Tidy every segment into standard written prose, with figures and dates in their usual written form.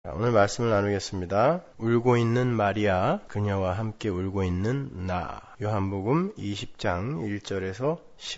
오늘 말씀을 나누겠습니다. 울고 있는 마리아, 그녀와 함께 울고 있는 나. 요한복음 20장 1절에서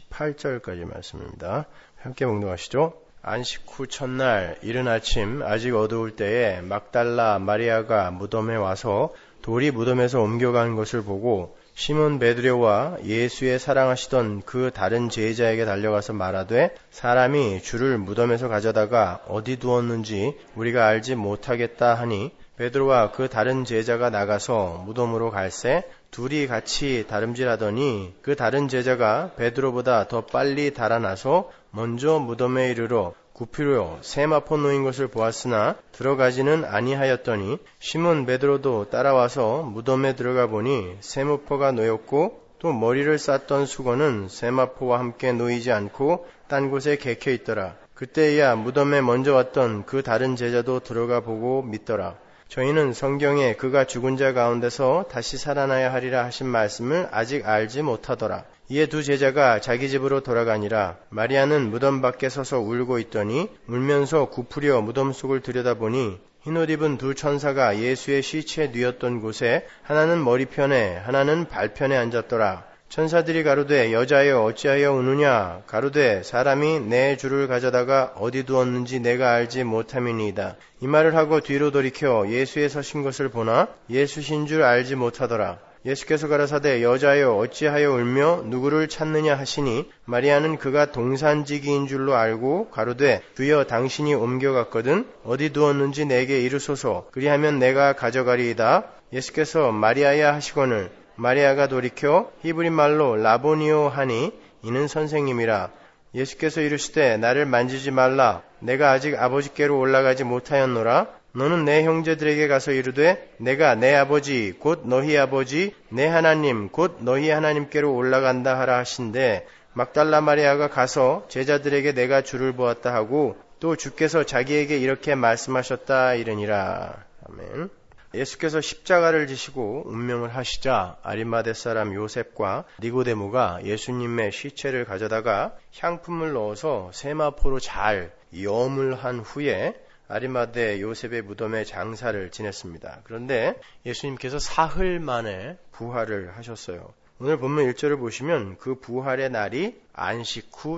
18절까지 말씀입니다. 함께 묵묵하시죠. 안식 후 첫날 이른 아침 아직 어두울 때에 막달라 마리아가 무덤에 와서 돌이 무덤에서 옮겨간 것을 보고 시몬 베드로와 예수의 사랑하시던 그 다른 제자에게 달려가서 말하되 사람이 주를 무덤에서 가져다가 어디 두었는지 우리가 알지 못하겠다 하니 베드로와 그 다른 제자가 나가서 무덤으로 갈새 둘이 같이 다름질하더니 그 다른 제자가 베드로보다 더 빨리 달아나서 먼저 무덤에 이르러 구피로 세마포 놓인 것을 보았으나 들어가지는 아니하였더니 시몬 베드로도 따라와서 무덤에 들어가 보니 세마포가 놓였고 또 머리를 쌌던 수건은 세마포와 함께 놓이지 않고 딴 곳에 개켜 있더라. 그때야 무덤에 먼저 왔던 그 다른 제자도 들어가 보고 믿더라. 저희는 성경에 그가 죽은 자 가운데서 다시 살아나야 하리라 하신 말씀을 아직 알지 못하더라. 이에 두 제자가 자기 집으로 돌아가니라. 마리아는 무덤 밖에 서서 울고 있더니 울면서 굽으려 무덤 속을 들여다보니 흰옷 입은 두 천사가 예수의 시체 뉘었던 곳에 하나는 머리편에 하나는 발편에 앉았더라. 천사들이 가로되 여자여 어찌하여 우느냐. 가로되 사람이 내 주를 가져다가 어디 두었는지 내가 알지 못함이니이다. 이 말을 하고 뒤로 돌이켜 예수의 서신 것을 보나 예수신 줄 알지 못하더라. 예수께서 가라사대 여자여 어찌하여 울며 누구를 찾느냐 하시니 마리아는 그가 동산지기인 줄로 알고 가로되 주여 당신이 옮겨갔거든 어디 두었는지 내게 이르소서 그리하면 내가 가져가리이다. 예수께서 마리아야 하시거늘 마리아가 돌이켜 히브리 말로 라보니오 하니 이는 선생님이라. 예수께서 이르시되 나를 만지지 말라. 내가 아직 아버지께로 올라가지 못하였노라. 너는 내 형제들에게 가서 이르되 내가 내 아버지 곧 너희 아버지 내 하나님 곧 너희 하나님께로 올라간다 하라 하신대. 막달라 마리아가 가서 제자들에게 내가 주를 보았다 하고 또 주께서 자기에게 이렇게 말씀하셨다 이르니라. 아멘. 예수께서 십자가를 지시고 운명을 하시자 아리마대 사람 요셉과 니고데모가 예수님의 시체를 가져다가 향품을 넣어서 세마포로 잘 염을 한 후에 아리마대 요셉의 무덤에 장사를 지냈습니다. 그런데 예수님께서 사흘 만에 부활을 하셨어요. 오늘 본문 1절을 보시면 그 부활의 날이 안식 후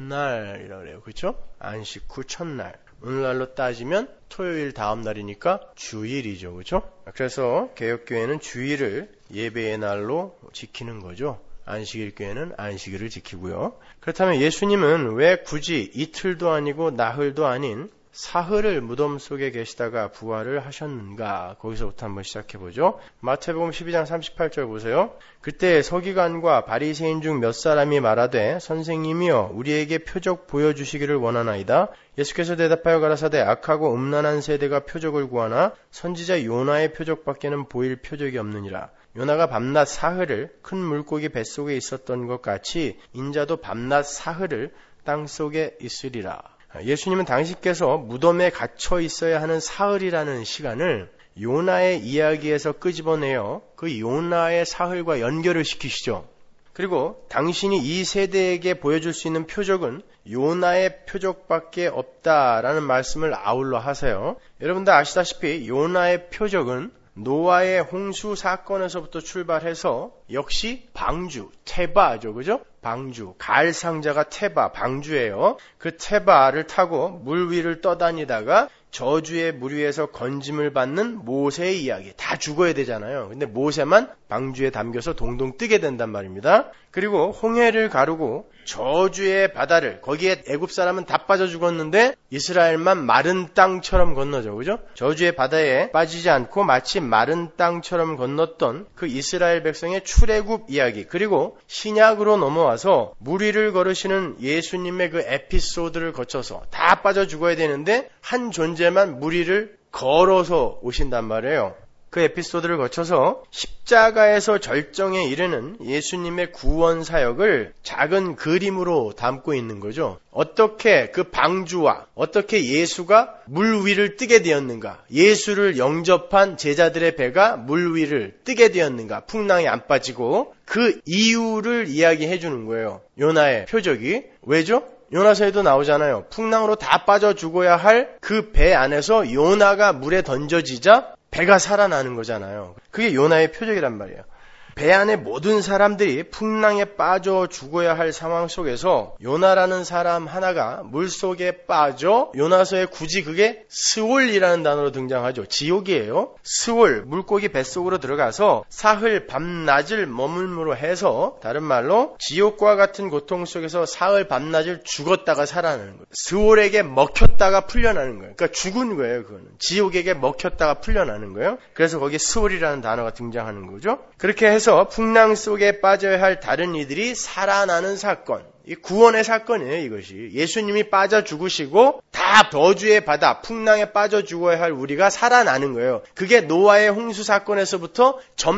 첫날이라고 그래요. 그렇죠? 안식 후 첫날. 오늘날로 따지면 토요일 다음 날이니까 주일이죠. 그렇죠? 그래서 개혁교회는 주일을 예배의 날로 지키는 거죠. 안식일 교회는 안식일을 지키고요. 그렇다면 예수님은 왜 굳이 이틀도 아니고 나흘도 아닌 사흘을 무덤 속에 계시다가 부활을 하셨는가? 거기서부터 한번 시작해보죠. 마태복음 12장 38절 보세요. 그때 서기관과 바리새인 중 몇 사람이 말하되 선생님이여 우리에게 표적 보여주시기를 원하나이다. 예수께서 대답하여 가라사대 악하고 음란한 세대가 표적을 구하나 선지자 요나의 표적밖에는 보일 표적이 없느니라. 요나가 밤낮 사흘을 큰 물고기 뱃속에 있었던 것 같이 인자도 밤낮 사흘을 땅속에 있으리라. 예수님은 당신께서 무덤에 갇혀 있어야 하는 사흘이라는 시간을 요나의 이야기에서 끄집어내어 그 요나의 사흘과 연결을 시키시죠. 그리고 당신이 이 세대에게 보여줄 수 있는 표적은 요나의 표적밖에 없다라는 말씀을 아울러 하세요. 여러분들 아시다시피 요나의 표적은 노아의 홍수 사건에서부터 출발해서 역시 방주, 테바죠. 그죠? 방주, 가을 상자가 테바, 방주예요. 그 테바를 타고 물 위를 떠다니다가 저주의 물 위에서 건짐을 받는 모세의 이야기. 다 죽어야 되잖아요. 근데 모세만 방주에 담겨서 동동 뜨게 된단 말입니다. 그리고 홍해를 가르고 저주의 바다를, 거기에 애굽 사람은 다 빠져 죽었는데 이스라엘만 마른 땅처럼 건너죠. 그죠? 저주의 바다에 빠지지 않고 마치 마른 땅처럼 건넜던 그 이스라엘 백성의 출애굽 이야기. 그리고 신약으로 넘어와서 물 위를 걸으시는 예수님의 그 에피소드를 거쳐서 다 빠져 죽어야 되는데 한 존재만 물 위를 걸어서 오신단 말이에요. 그 에피소드를 거쳐서 십자가에서 절정에 이르는 예수님의 구원 사역을 작은 그림으로 담고 있는 거죠. 어떻게 그 방주와 어떻게 예수가 물 위를 뜨게 되었는가, 예수를 영접한 제자들의 배가 물 위를 뜨게 되었는가, 풍랑이 안 빠지고 그 이유를 이야기해 주는 거예요. 요나의 표적이. 왜죠? 요나서에도 나오잖아요. 풍랑으로 다 빠져 죽어야 할 그 배 안에서 요나가 물에 던져지자 배가 살아나는 거잖아요. 그게 요나의 표적이란 말이에요. 배 안에 모든 사람들이 풍랑에 빠져 죽어야 할 상황 속에서 요나라는 사람 하나가 물속에 빠져, 요나서에 굳이 그게 스올이라는 단어로 등장하죠. 지옥이에요. 스올, 물고기 뱃속으로 들어가서 사흘 밤낮을 머물므로 해서, 다른 말로 지옥과 같은 고통 속에서 사흘 밤낮을 죽었다가 살아나는 거예요. 스올에게 먹혔다가 풀려나는 거예요. 그러니까 죽은 거예요. 그거는 지옥에게 먹혔다가 풀려나는 거예요. 그래서 거기에 스올이라는 단어가 등장하는 거죠. 그렇게 해서 풍랑 속에 빠져야 할 다른 이들이 살아나는 사건, 이 구원의 사건이에요. 이것이 예수님이 빠져 죽으시고 다 저주의 바다 풍랑에 빠져 죽어야 할 우리가 살아나는 거예요. 그게 노아의 홍수 사건에서부터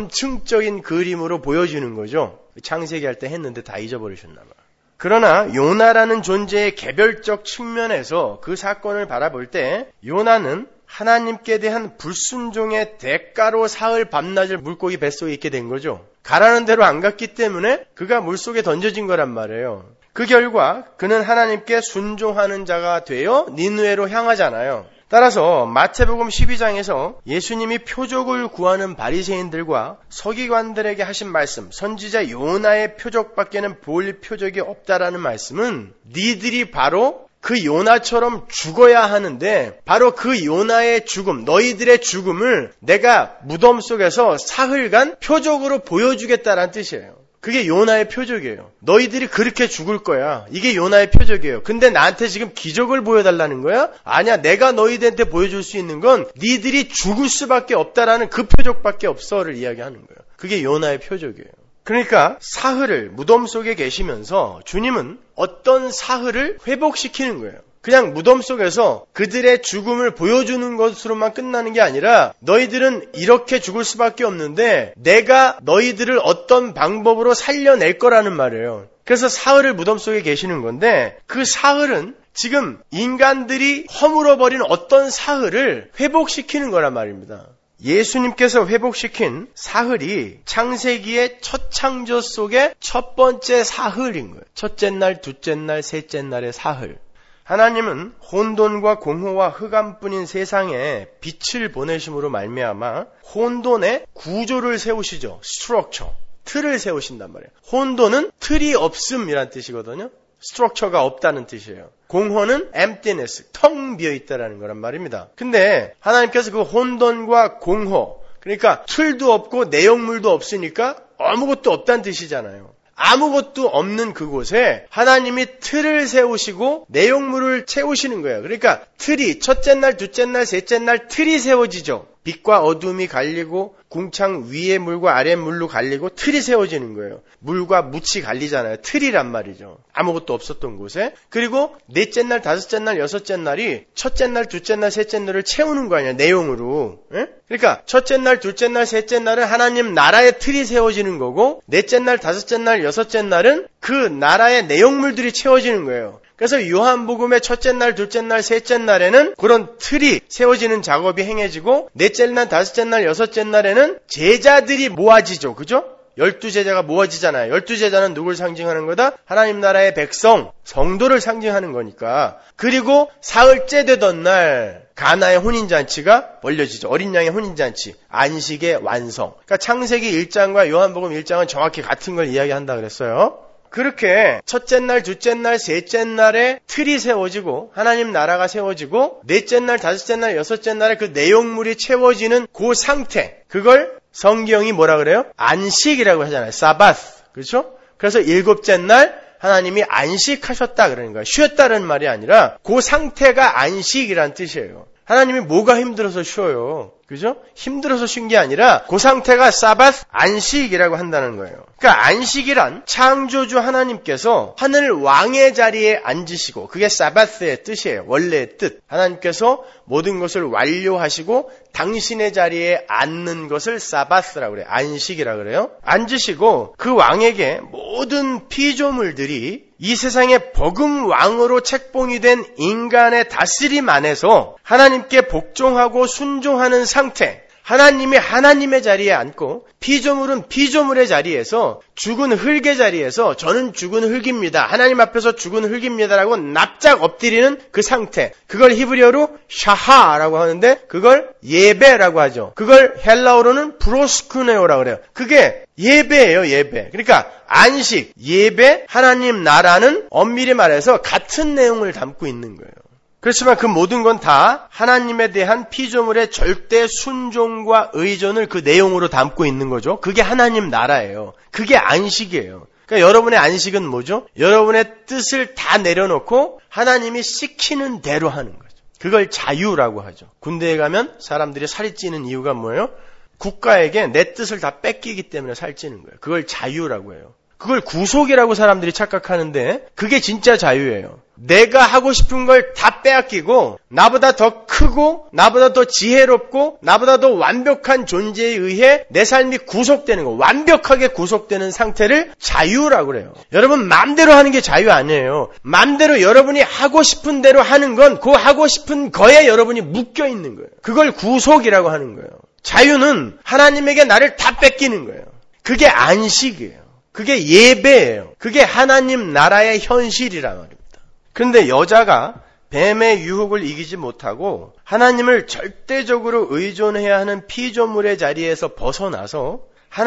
점층적인 그림으로 보여지는 거죠. 창세기 할 때 했는데 다 잊어버리셨나 봐요. 그러나 요나라는 존재의 개별적 측면에서 그 사건을 바라볼 때 요나는 하나님께 대한 불순종의 대가로 사흘 밤낮을 물고기 뱃속에 있게 된 거죠. 가라는 대로 안 갔기 때문에 그가 물속에 던져진 거란 말이에요. 그 결과 그는 하나님께 순종하는 자가 되어 니느웨로 향하잖아요. 따라서 마태복음 12장에서 예수님이 표적을 구하는 바리새인들과 서기관들에게 하신 말씀, 선지자 요나의 표적밖에는 볼 표적이 없다라는 말씀은 니들이 바로 그 요나처럼 죽어야 하는데 바로 그 요나의 죽음, 너희들의 죽음을 내가 무덤 속에서 사흘간 표적으로 보여주겠다라는 뜻이에요. 그게 요나의 표적이에요. 너희들이 그렇게 죽을 거야. 이게 요나의 표적이에요. 근데 나한테 지금 기적을 보여달라는 거야? 아니야, 내가 너희들한테 보여줄 수 있는 건 니들이 죽을 수밖에 없다라는 그 표적밖에 없어를 이야기하는 거예요. 그게 요나의 표적이에요. 그러니까 사흘을 무덤 속에 계시면서 주님은 어떤 사흘을 회복시키는 거예요. 그냥 무덤 속에서 그들의 죽음을 보여주는 것으로만 끝나는 게 아니라 너희들은 이렇게 죽을 수밖에 없는데 내가 너희들을 어떤 방법으로 살려낼 거라는 말이에요. 그래서 사흘을 무덤 속에 계시는 건데 그 사흘은 지금 인간들이 허물어버린 어떤 사흘을 회복시키는 거란 말입니다. 예수님께서 회복시킨 사흘이 창세기의 첫 창조 속의 첫 번째 사흘인 거예요. 첫째 날, 둘째 날, 셋째 날의 사흘. 하나님은 혼돈과 공허와 흑암뿐인 세상에 빛을 보내심으로 말미암아 혼돈의 구조를 세우시죠. 스트럭처, 틀을 세우신단 말이에요. 혼돈은 틀이 없음이란 뜻이거든요. 스트럭처가 없다는 뜻이에요. 공허는 emptiness, 텅 비어있다라는 거란 말입니다. 근데 하나님께서 그 혼돈과 공허, 그러니까 틀도 없고 내용물도 없으니까 아무것도 없다는 뜻이잖아요. 아무것도 없는 그곳에 하나님이 틀을 세우시고 내용물을 채우시는 거예요. 그러니까 틀이 첫째 날, 둘째 날, 셋째 날 틀이 세워지죠. 빛과 어둠이 갈리고 궁창 위의 물과 아래 물로 갈리고 틀이 세워지는 거예요. 물과 묻이 갈리잖아요. 틀이란 말이죠. 아무것도 없었던 곳에. 그리고 넷째 날, 다섯째 날, 여섯째 날이 첫째 날, 둘째 날, 셋째 날을 채우는 거 아니야. 내용으로. 에? 그러니까 첫째 날, 둘째 날, 셋째 날은 하나님 나라의 틀이 세워지는 거고 넷째 날, 다섯째 날, 여섯째 날은 그 나라의 내용물들이 채워지는 거예요. 그래서 요한복음의 첫째 날, 둘째 날, 셋째 날에는 그런 틀이 세워지는 작업이 행해지고 넷째 날, 다섯째 날, 여섯째 날에는 제자들이 모아지죠. 그죠? 12제자가 모아지잖아요. 12제자는 누굴 상징하는 거다? 하나님 나라의 백성, 성도를 상징하는 거니까. 그리고 사흘째 되던 날 가나의 혼인잔치가 벌려지죠. 어린 양의 혼인잔치, 안식의 완성. 그러니까 창세기 1장과 요한복음 1장은 정확히 같은 걸 이야기한다 그랬어요. 그렇게 첫째 날, 둘째 날, 셋째 날에 틀이 세워지고 하나님 나라가 세워지고 넷째 날, 다섯째 날, 여섯째 날에 그 내용물이 채워지는 그 상태, 그걸 성경이 뭐라 그래요? 안식이라고 하잖아요. 사바스. 그렇죠? 그래서 일곱째 날 하나님이 안식하셨다 그러는 거예요. 쉬었다는 말이 아니라 그 상태가 안식이란 뜻이에요. 하나님이 뭐가 힘들어서 쉬어요? 그죠? 힘들어서 쉰 게 아니라 그 상태가 사바스, 안식이라고 한다는 거예요. 그러니까 안식이란 창조주 하나님께서 하늘 왕의 자리에 앉으시고 그게 사바스의 뜻이에요. 원래의 뜻. 하나님께서 모든 것을 완료하시고 당신의 자리에 앉는 것을 사바스라고 그래요. 안식이라고 그래요. 앉으시고 그 왕에게 모든 피조물들이 이 세상의 버금 왕으로 책봉이 된 인간의 다스림 안에서 하나님께 복종하고 순종하는 상태, 하나님이 하나님의 자리에 앉고 피조물은 피조물의 자리에서 죽은 흙의 자리에서 저는 죽은 흙입니다. 하나님 앞에서 죽은 흙입니다라고 납작 엎드리는 그 상태. 그걸 히브리어로 샤하라고 하는데 그걸 예배라고 하죠. 그걸 헬라어로는 브로스쿠네오라고 그래요. 그게 예배예요, 예배. 그러니까 안식, 예배, 하나님 나라는 엄밀히 말해서 같은 내용을 담고 있는 거예요. 그렇지만 그 모든 건 다 하나님에 대한 피조물의 절대 순종과 의존을 그 내용으로 담고 있는 거죠. 그게 하나님 나라예요. 그게 안식이에요. 그러니까 여러분의 안식은 뭐죠? 여러분의 뜻을 다 내려놓고 하나님이 시키는 대로 하는 거죠. 그걸 자유라고 하죠. 군대에 가면 사람들이 살이 찌는 이유가 뭐예요? 국가에게 내 뜻을 다 뺏기기 때문에 살찌는 거예요. 그걸 자유라고 해요. 그걸 구속이라고 사람들이 착각하는데 그게 진짜 자유예요. 내가 하고 싶은 걸 다 빼앗기고 나보다 더 크고 나보다 더 지혜롭고 나보다 더 완벽한 존재에 의해 내 삶이 구속되는 거, 완벽하게 구속되는 상태를 자유라고 그래요. 여러분 마음대로 하는 게 자유 아니에요. 마음대로 여러분이 하고 싶은 대로 하는 건 그 하고 싶은 거에 여러분이 묶여 있는 거예요. 그걸 구속이라고 하는 거예요. 자유는 하나님에게 나를 다 뺏기는 거예요. 그게 안식이에요. 그게 예배예요. 그게 하나님 나라의 현실이란 말입니다. 그런데 여자가 뱀의 유혹을 이기지 못하고 하나님을 절대적으로 의존해야 하는 피조물의 자리에서 벗어나서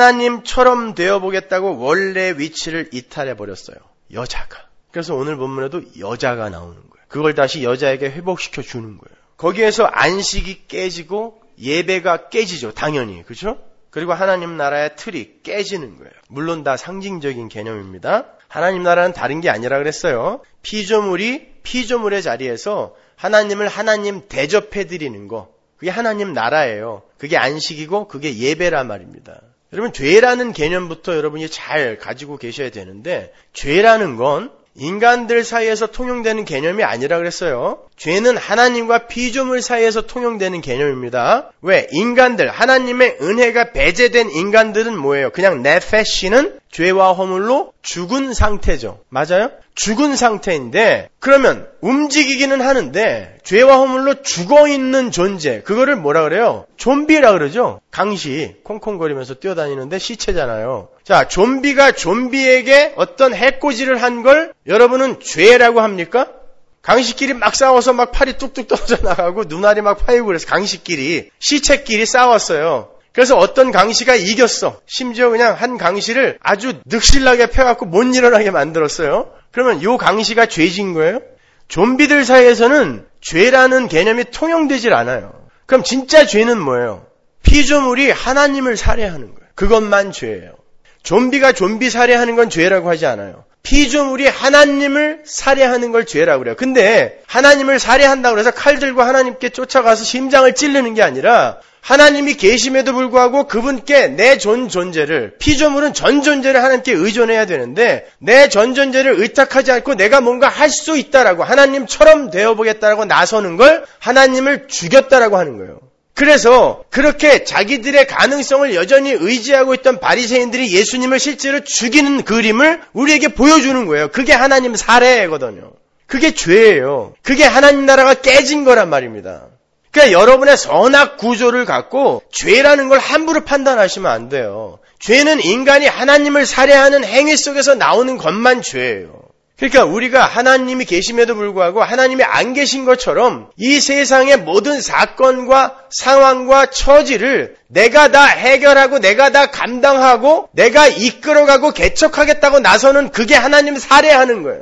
하나님처럼 되어보겠다고 원래 위치를 이탈해버렸어요. 여자가. 그래서 오늘 본문에도 여자가 나오는 거예요. 그걸 다시 여자에게 회복시켜 주는 거예요. 거기에서 안식이 깨지고 예배가 깨지죠. 당연히. 그렇죠? 그리고 하나님 나라의 틀이 깨지는 거예요. 물론 다 상징적인 개념입니다. 하나님 나라는 다른 게 아니라 그랬어요. 피조물이 피조물의 자리에서 하나님을 하나님 대접해드리는 거. 그게 하나님 나라예요. 그게 안식이고 그게 예배란 말입니다. 여러분 죄라는 개념부터 여러분이 잘 가지고 계셔야 되는데 죄라는 건 인간들 사이에서 통용되는 개념이 아니라 그랬어요. 죄는 하나님과 피조물 사이에서 통용되는 개념입니다. 왜? 인간들, 하나님의 은혜가 배제된 인간들은 뭐예요? 그냥 네페시는 죄와 허물로 죽은 상태죠. 맞아요? 죽은 상태인데 그러면 움직이기는 하는데 죄와 허물로 죽어있는 존재, 그거를 뭐라 그래요? 좀비라 그러죠. 강시 콩콩거리면서 뛰어다니는데 시체잖아요. 자, 좀비가 좀비에게 어떤 해코지를 한 걸 여러분은 죄라고 합니까? 강시끼리 막 싸워서 막 팔이 뚝뚝 떨어져 나가고 눈알이 막 파이고 그래서 강시끼리, 시체끼리 싸웠어요. 그래서 어떤 강시가 이겼어. 심지어 그냥 한 강시를 아주 늑실나게 펴갖고 못 일어나게 만들었어요. 그러면 요 강시가 죄진 거예요? 좀비들 사이에서는 죄라는 개념이 통용되질 않아요. 그럼 진짜 죄는 뭐예요? 피조물이 하나님을 살해하는 거예요. 그것만 죄예요. 좀비가 좀비 살해하는 건 죄라고 하지 않아요. 피조물이 하나님을 살해하는 걸 죄라고 그래요. 근데 하나님을 살해한다고 해서 칼 들고 하나님께 쫓아가서 심장을 찌르는 게 아니라 하나님이 계심에도 불구하고 그분께 내 존재를, 피조물은 전 존재를 하나님께 의존해야 되는데 내 전 존재를 의탁하지 않고 내가 뭔가 할 수 있다라고 하나님처럼 되어보겠다라고 나서는 걸 하나님을 죽였다라고 하는 거예요. 그래서 그렇게 자기들의 가능성을 여전히 의지하고 있던 바리새인들이 예수님을 실제로 죽이는 그림을 우리에게 보여주는 거예요. 그게 하나님 살해거든요. 그게 죄예요. 그게 하나님 나라가 깨진 거란 말입니다. 그러니까 여러분의 선악 구조를 갖고 죄라는 걸 함부로 판단하시면 안 돼요. 죄는 인간이 하나님을 살해하는 행위 속에서 나오는 것만 죄예요. 그러니까 우리가 하나님이 계심에도 불구하고 하나님이 안 계신 것처럼 이 세상의 모든 사건과 상황과 처지를 내가 다 해결하고 내가 다 감당하고 내가 이끌어가고 개척하겠다고 나서는 그게 하나님 살해하는 거예요.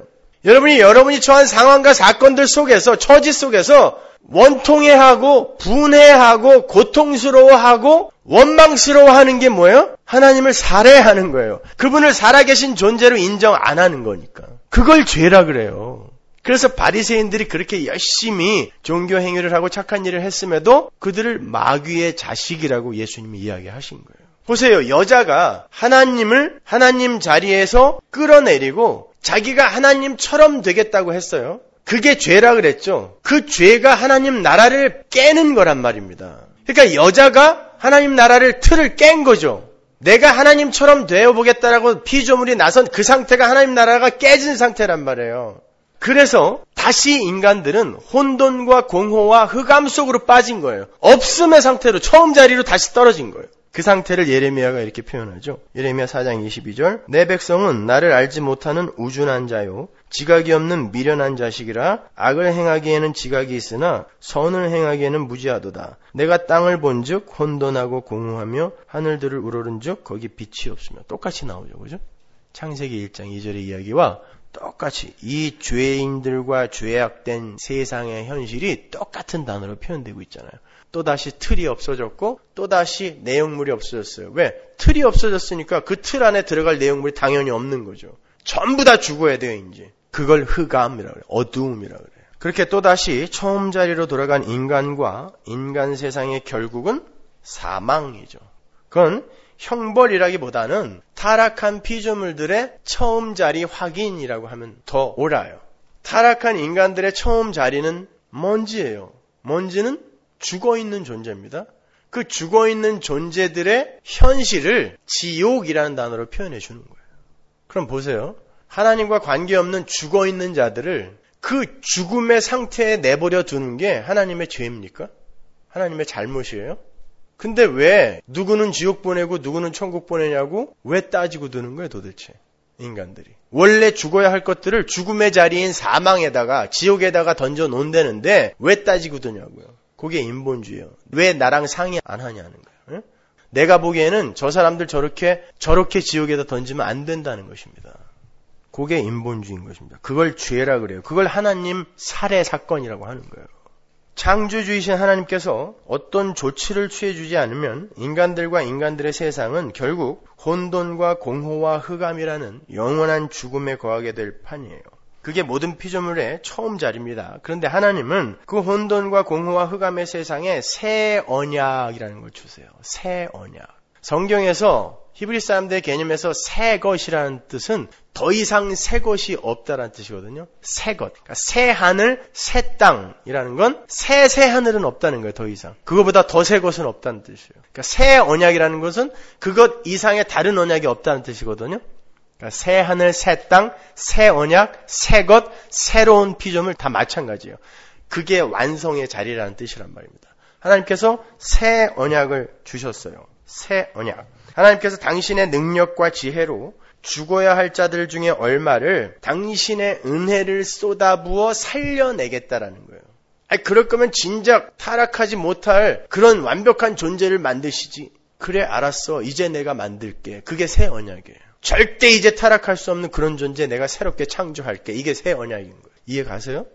여러분이 처한 상황과 사건들 속에서, 처지 속에서 원통해하고 분해하고 고통스러워하고 원망스러워하는 게 뭐예요? 하나님을 살해하는 거예요. 그분을 살아계신 존재로 인정 안 하는 거니까. 그걸 죄라 그래요. 그래서 바리새인들이 그렇게 열심히 종교 행위를 하고 착한 일을 했음에도 그들을 마귀의 자식이라고 예수님이 이야기하신 거예요. 보세요. 여자가 하나님을 하나님 자리에서 끌어내리고 자기가 하나님처럼 되겠다고 했어요. 그게 죄라 그랬죠. 그 죄가 하나님 나라를 깨는 거란 말입니다. 그러니까 여자가 하나님 나라를 틀을 깬 거죠. 내가 하나님처럼 되어보겠다라고 피조물이 나선 그 상태가 하나님 나라가 깨진 상태란 말이에요. 그래서 다시 인간들은 혼돈과 공허와 흑암 속으로 빠진 거예요. 없음의 상태로 처음 자리로 다시 떨어진 거예요. 그 상태를 예레미야가 이렇게 표현하죠. 예레미야 4장 22절 내 백성은 나를 알지 못하는 우준한 자요 지각이 없는 미련한 자식이라 악을 행하기에는 지각이 있으나 선을 행하기에는 무지하도다. 내가 땅을 본즉 혼돈하고 공허하며 하늘들을 우러른즉 거기 빛이 없으며 똑같이 나오죠. 그죠? 창세기 1장 2절의 이야기와 똑같이 이 죄인들과 죄악된 세상의 현실이 똑같은 단어로 표현되고 있잖아요. 또다시 틀이 없어졌고 또다시 내용물이 없어졌어요. 왜? 틀이 없어졌으니까 그 틀 안에 들어갈 내용물이 당연히 없는 거죠. 전부 다 죽어야 돼요. 이제 그걸 흑암이라고 그래요. 어두움이라고 그래요. 그렇게 또다시 처음 자리로 돌아간 인간과 인간 세상의 결국은 사망이죠. 그건 형벌이라기보다는 타락한 피조물들의 처음 자리 확인이라고 하면 더 옳아요. 타락한 인간들의 처음 자리는 먼지예요. 먼지는 죽어있는 존재입니다. 그 죽어있는 존재들의 현실을 지옥이라는 단어로 표현해 주는 거예요. 그럼 보세요. 하나님과 관계없는 죽어있는 자들을 그 죽음의 상태에 내버려 두는 게 하나님의 죄입니까? 하나님의 잘못이에요? 근데 왜 누구는 지옥 보내고 누구는 천국 보내냐고 왜 따지고 드는 거예요 도대체 인간들이. 원래 죽어야 할 것들을 죽음의 자리인 사망에다가 지옥에다가 던져 놓는다는데 왜 따지고 드냐고요. 그게 인본주의예요. 왜 나랑 상의 안 하냐는 거예요. 내가 보기에는 저 사람들 저렇게 지옥에다 던지면 안 된다는 것입니다. 그게 인본주의인 것입니다. 그걸 죄라 그래요. 그걸 하나님 살해 사건이라고 하는 거예요. 창조주이신 하나님께서 어떤 조치를 취해주지 않으면 인간들과 인간들의 세상은 결국 혼돈과 공허와 흑암이라는 영원한 죽음에 거하게 될 판이에요. 그게 모든 피조물의 처음 자리입니다. 그런데 하나님은 그 혼돈과 공허와 흑암의 세상에 새 언약이라는 걸 주세요. 새 언약. 성경에서 히브리 사람들의 개념에서 새 것이라는 뜻은 더 이상 새 것이 없다라는 뜻이거든요. 새 것. 그러니까 새 하늘, 새 땅이라는 건 새 하늘은 없다는 거예요. 더 이상. 그거보다 더 새 것은 없다는 뜻이에요. 그러니까 새 언약이라는 것은 그것 이상의 다른 언약이 없다는 뜻이거든요. 그러니까 새 하늘, 새 땅, 새 언약, 새 것, 새로운 피조물 다 마찬가지예요. 그게 완성의 자리라는 뜻이란 말입니다. 하나님께서 새 언약을 주셨어요. 새 언약. 하나님께서 당신의 능력과 지혜로 죽어야 할 자들 중에 얼마를 당신의 은혜를 쏟아부어 살려내겠다라는 거예요. 아니, 그럴 거면 진작 타락하지 못할 그런 완벽한 존재를 만드시지. 그래, 알았어. 이제 내가 만들게. 그게 새 언약이에요. 절대 이제 타락할 수 없는 그런 존재 내가 새롭게 창조할게. 이게 새 언약인 거예요. 이해 가세요?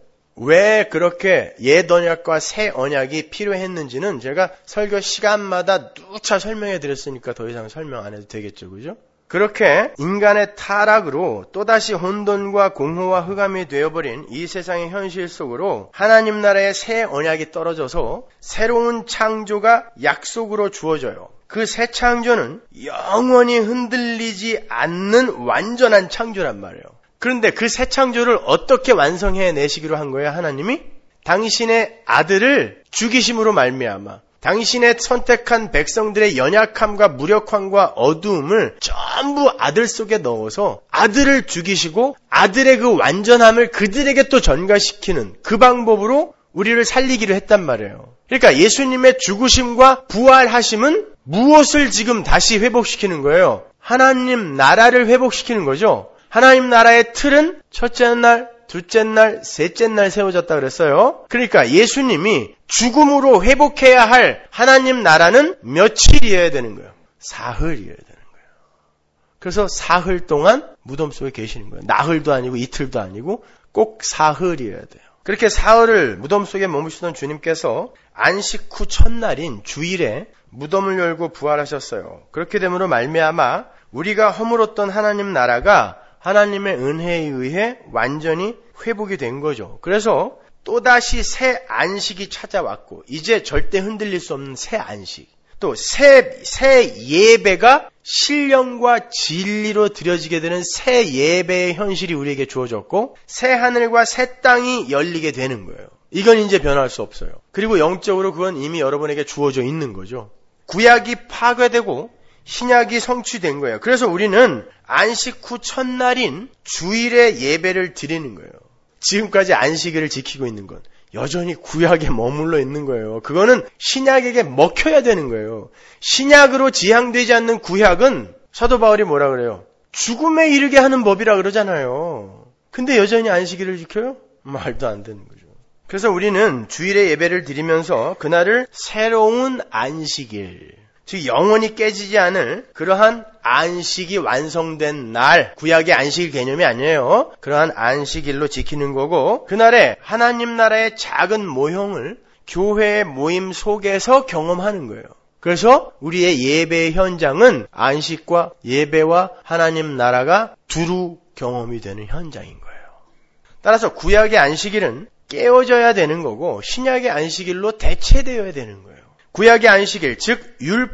왜 그렇게 옛 언약과 새 언약이 필요했는지는 제가 설교 시간마다 누차 설명해 드렸으니까 더 이상 설명 안 해도 되겠죠. 그죠? 그렇게 인간의 타락으로 또다시 혼돈과 공허와 흑암이 되어버린 이 세상의 현실 속으로 하나님 나라의 새 언약이 떨어져서 새로운 창조가 약속으로 주어져요. 그 새 창조는 영원히 흔들리지 않는 완전한 창조란 말이에요. 그런데 그 새 창조를 어떻게 완성해 내시기로 한 거예요? 하나님이 당신의 아들을 죽이심으로 말미암아 당신의 선택한 백성들의 연약함과 무력함과 어두움을 전부 아들 속에 넣어서 아들을 죽이시고 아들의 그 완전함을 그들에게 또 전가시키는 그 방법으로 우리를 살리기로 했단 말이에요. 그러니까 예수님의 죽으심과 부활하심은 무엇을 지금 다시 회복시키는 거예요? 하나님 나라를 회복시키는 거죠. 하나님 나라의 틀은 첫째 날, 둘째 날, 셋째 날 세워졌다 그랬어요. 그러니까 예수님이 죽음으로 회복해야 할 하나님 나라는 며칠이어야 되는 거예요? 사흘이어야 되는 거예요. 그래서 사흘 동안 무덤 속에 계시는 거예요. 나흘도 아니고 이틀도 아니고 꼭 사흘이어야 돼요. 그렇게 사흘을 무덤 속에 머무시던 주님께서 안식 후 첫날인 주일에 무덤을 열고 부활하셨어요. 그렇게 됨으로 말미암아 우리가 허물었던 하나님 나라가 하나님의 은혜에 의해 완전히 회복이 된 거죠. 그래서 또다시 새 안식이 찾아왔고 이제 절대 흔들릴 수 없는 새 안식, 또 새 예배가 신령과 진리로 드려지게 되는 새 예배의 현실이 우리에게 주어졌고 새 하늘과 새 땅이 열리게 되는 거예요. 이건 이제 변할 수 없어요. 그리고 영적으로 그건 이미 여러분에게 주어져 있는 거죠. 구약이 파괴되고 신약이 성취된 거예요. 그래서 우리는 안식 후 첫날인 주일에 예배를 드리는 거예요. 지금까지 안식일을 지키고 있는 건 여전히 구약에 머물러 있는 거예요. 그거는 신약에게 먹혀야 되는 거예요. 신약으로 지향되지 않는 구약은 사도 바울이 뭐라 그래요? 죽음에 이르게 하는 법이라 그러잖아요. 근데 여전히 안식일을 지켜요? 말도 안 되는 거죠. 그래서 우리는 주일에 예배를 드리면서 그날을 새로운 안식일, 즉 영원히 깨지지 않을 그러한 안식이 완성된 날, 구약의 안식일 개념이 아니에요. 그러한 안식일로 지키는 거고, 그날에 하나님 나라의 작은 모형을 교회의 모임 속에서 경험하는 거예요. 그래서 우리의 예배 현장은 안식과 예배와 하나님 나라가 두루 경험이 되는 현장인 거예요. 따라서 구약의 안식일은 깨어져야 되는 거고 신약의 안식일로 대체되어야 되는 거예요. 구약의 안식일, 즉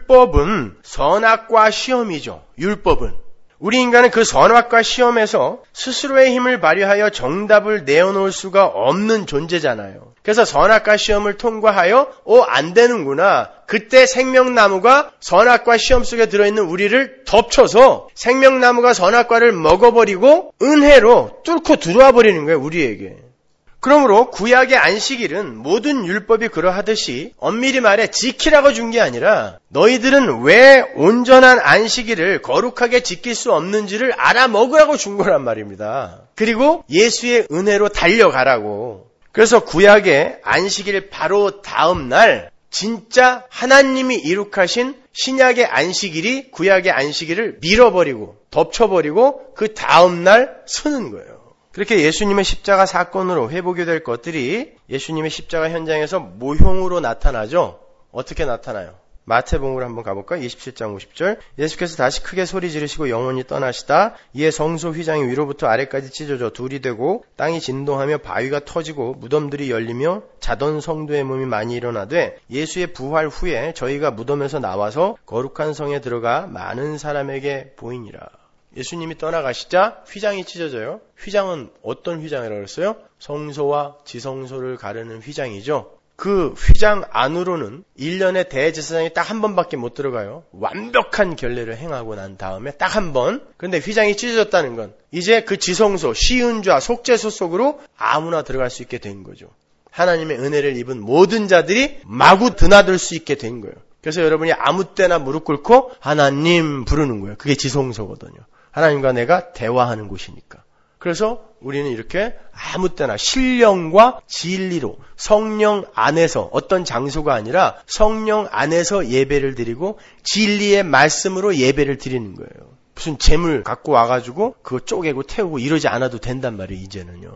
율법은 선악과 시험이죠. 율법은. 우리 인간은 그 선악과 시험에서 스스로의 힘을 발휘하여 정답을 내어놓을 수가 없는 존재잖아요. 그래서 선악과 시험을 통과하여 안 되는구나. 그때 생명나무가 선악과 시험 속에 들어있는 우리를 덮쳐서 생명나무가 선악과를 먹어버리고 은혜로 뚫고 들어와 버리는 거예요. 우리에게. 그러므로 구약의 안식일은 모든 율법이 그러하듯이 엄밀히 말해 지키라고 준 게 아니라 너희들은 왜 온전한 안식일을 거룩하게 지킬 수 없는지를 알아먹으라고 준 거란 말입니다. 그리고 예수의 은혜로 달려가라고. 그래서 구약의 안식일 바로 다음 날 진짜 하나님이 이룩하신 신약의 안식일이 구약의 안식일을 밀어버리고 덮쳐버리고 그 다음 날 서는 거예요. 그렇게 예수님의 십자가 사건으로 회복이 될 것들이 예수님의 십자가 현장에서 모형으로 나타나죠. 어떻게 나타나요? 마태복음으로 한번 가볼까요? 27장 50절. 예수께서 다시 크게 소리 지르시고 영원히 떠나시다. 이에 성소 휘장이 위로부터 아래까지 찢어져 둘이 되고 땅이 진동하며 바위가 터지고 무덤들이 열리며 자던 성도의 몸이 많이 일어나되 예수의 부활 후에 저희가 무덤에서 나와서 거룩한 성에 들어가 많은 사람에게 보이니라. 예수님이 떠나가시자 휘장이 찢어져요. 휘장은 어떤 휘장이라고 그랬어요? 성소와 지성소를 가르는 휘장이죠. 그 휘장 안으로는 1년에 대제사장이 딱 한 번밖에 못 들어가요. 완벽한 결례를 행하고 난 다음에 딱 한 번. 그런데 휘장이 찢어졌다는 건 이제 그 지성소, 시은좌, 속죄소 속으로 아무나 들어갈 수 있게 된 거죠. 하나님의 은혜를 입은 모든 자들이 마구 드나들 수 있게 된 거예요. 그래서 여러분이 아무 때나 무릎 꿇고 하나님 부르는 거예요. 그게 지성소거든요. 하나님과 내가 대화하는 곳이니까. 그래서 우리는 이렇게 아무 때나 신령과 진리로 성령 안에서 어떤 장소가 아니라 성령 안에서 예배를 드리고 진리의 말씀으로 예배를 드리는 거예요. 무슨 재물 갖고 와가지고 그거 쪼개고 태우고 이러지 않아도 된단 말이에요. 이제는요.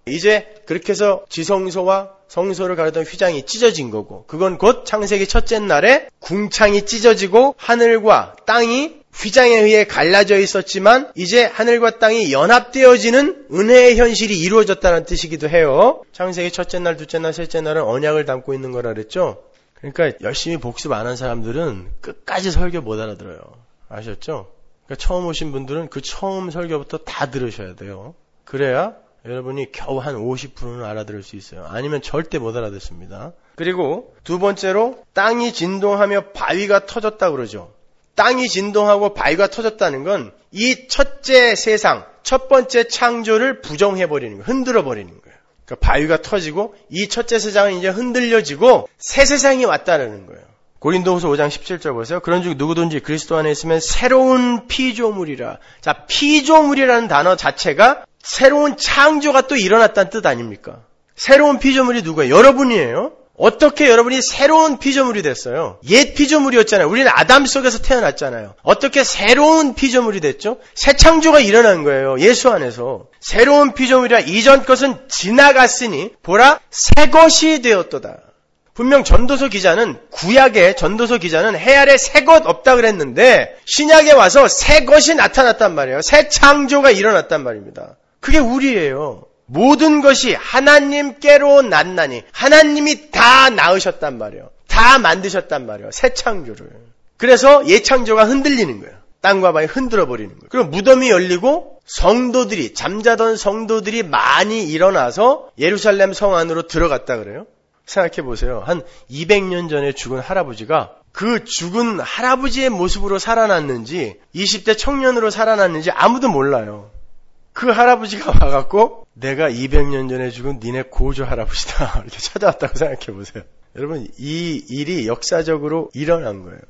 이제 그렇게 해서 지성소와 성소를 가르던 휘장이 찢어진 거고 그건 곧 창세기 첫째 날에 궁창이 찢어지고 하늘과 땅이 휘장에 의해 갈라져 있었지만 이제 하늘과 땅이 연합되어지는 은혜의 현실이 이루어졌다는 뜻이기도 해요. 창세기 첫째 날, 둘째 날, 셋째 날은 언약을 담고 있는 거라 그랬죠. 그러니까 열심히 복습 안 한 사람들은 끝까지 설교 못 알아들어요. 아셨죠? 그러니까 처음 오신 분들은 그 처음 설교부터 다 들으셔야 돼요. 그래야 여러분이 겨우 한 50%는 알아들을 수 있어요. 아니면 절대 못 알아듣습니다. 그리고 두 번째로 땅이 진동하며 바위가 터졌다고 그러죠. 땅이 진동하고 바위가 터졌다는 건 이 첫째 세상, 첫 번째 창조를 부정해버리는 거예요. 흔들어버리는 거예요. 그러니까 바위가 터지고 이 첫째 세상은 이제 흔들려지고 새 세상이 왔다는 거예요. 고린도후서 5장 17절 보세요. 그런즉 누구든지 그리스도 안에 있으면 새로운 피조물이라. 자, 피조물이라는 단어 자체가 새로운 창조가 또 일어났다는 뜻 아닙니까? 새로운 피조물이 누구예요? 여러분이에요. 어떻게 여러분이 새로운 피조물이 됐어요? 옛 피조물이었잖아요. 우리는 아담 속에서 태어났잖아요. 어떻게 새로운 피조물이 됐죠? 새 창조가 일어난 거예요. 예수 안에서. 새로운 피조물이라 이전 것은 지나갔으니 보라 새 것이 되었도다. 분명 전도서 기자는 구약의 전도서 기자는 해 아래 새 것 없다 그랬는데 신약에 와서 새 것이 나타났단 말이에요. 새 창조가 일어났단 말입니다. 그게 우리예요. 모든 것이 하나님께로 났나니 하나님이 다 낳으셨단 말이에요. 다 만드셨단 말이에요. 새 창조를. 그래서 옛 창조가 흔들리는 거예요. 땅과 바위 흔들어 버리는 거예요. 그리고 무덤이 열리고 성도들이 잠자던 성도들이 많이 일어나서 예루살렘 성 안으로 들어갔다 그래요. 생각해 보세요. 한 200년 전에 죽은 할아버지가 그 죽은 할아버지의 모습으로 살아났는지 20대 청년으로 살아났는지 아무도 몰라요. 그 할아버지가 와갖고 내가 200년 전에 죽은 니네 고조 할아버지다 이렇게 찾아왔다고 생각해 보세요. 여러분 이 일이 역사적으로 일어난 거예요.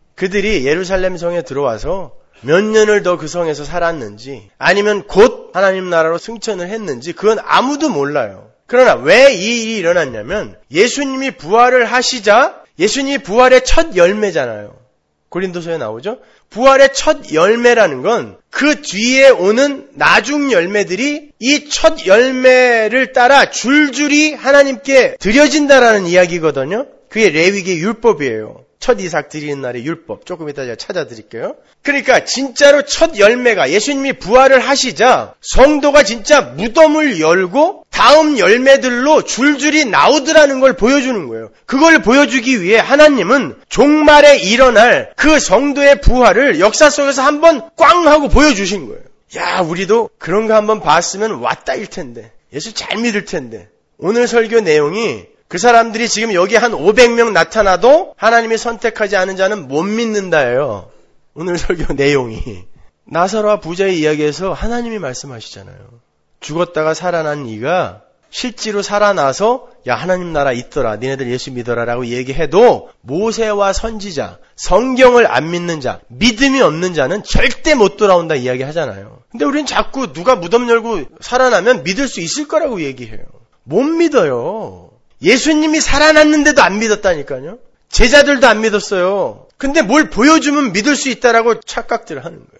그들이 예루살렘 성에 들어와서 몇 년을 더 그 성에서 살았는지 아니면 곧 하나님 나라로 승천을 했는지 그건 아무도 몰라요. 그러나 왜 이 일이 일어났냐면 예수님이 부활을 하시자 예수님이 부활의 첫 열매잖아요. 고린도서에 나오죠. 부활의 첫 열매라는 건 그 뒤에 오는 나중 열매들이 이 첫 열매를 따라 줄줄이 하나님께 드려진다라는 이야기거든요. 그게 레위기의 율법이에요. 첫 이삭 드리는 날의 율법. 조금 이따 제가 찾아드릴게요. 그러니까 진짜로 첫 열매가 예수님이 부활을 하시자 성도가 진짜 무덤을 열고 다음 열매들로 줄줄이 나오더라는 걸 보여주는 거예요. 그걸 보여주기 위해 하나님은 종말에 일어날 그 성도의 부활을 역사 속에서 한번 꽝 하고 보여주신 거예요. 야, 우리도 그런 거 한번 봤으면 왔다일 텐데. 예수 잘 믿을 텐데. 오늘 설교 내용이 그 사람들이 지금 여기 한 500명 나타나도 하나님이 선택하지 않은 자는 못 믿는다예요. 오늘 설교 내용이. 나사로와 부자의 이야기에서 하나님이 말씀하시잖아요. 죽었다가 살아난 이가 실제로 살아나서 야 하나님 나라 있더라. 니네들 예수 믿어라 라고 얘기해도 모세와 선지자, 성경을 안 믿는 자, 믿음이 없는 자는 절대 못 돌아온다 이야기 하잖아요. 근데 우리는 자꾸 누가 무덤 열고 살아나면 믿을 수 있을 거라고 얘기해요. 못 믿어요. 예수님이 살아났는데도 안 믿었다니까요. 제자들도 안 믿었어요. 근데 뭘 보여주면 믿을 수 있다라고 착각들을 하는 거예요.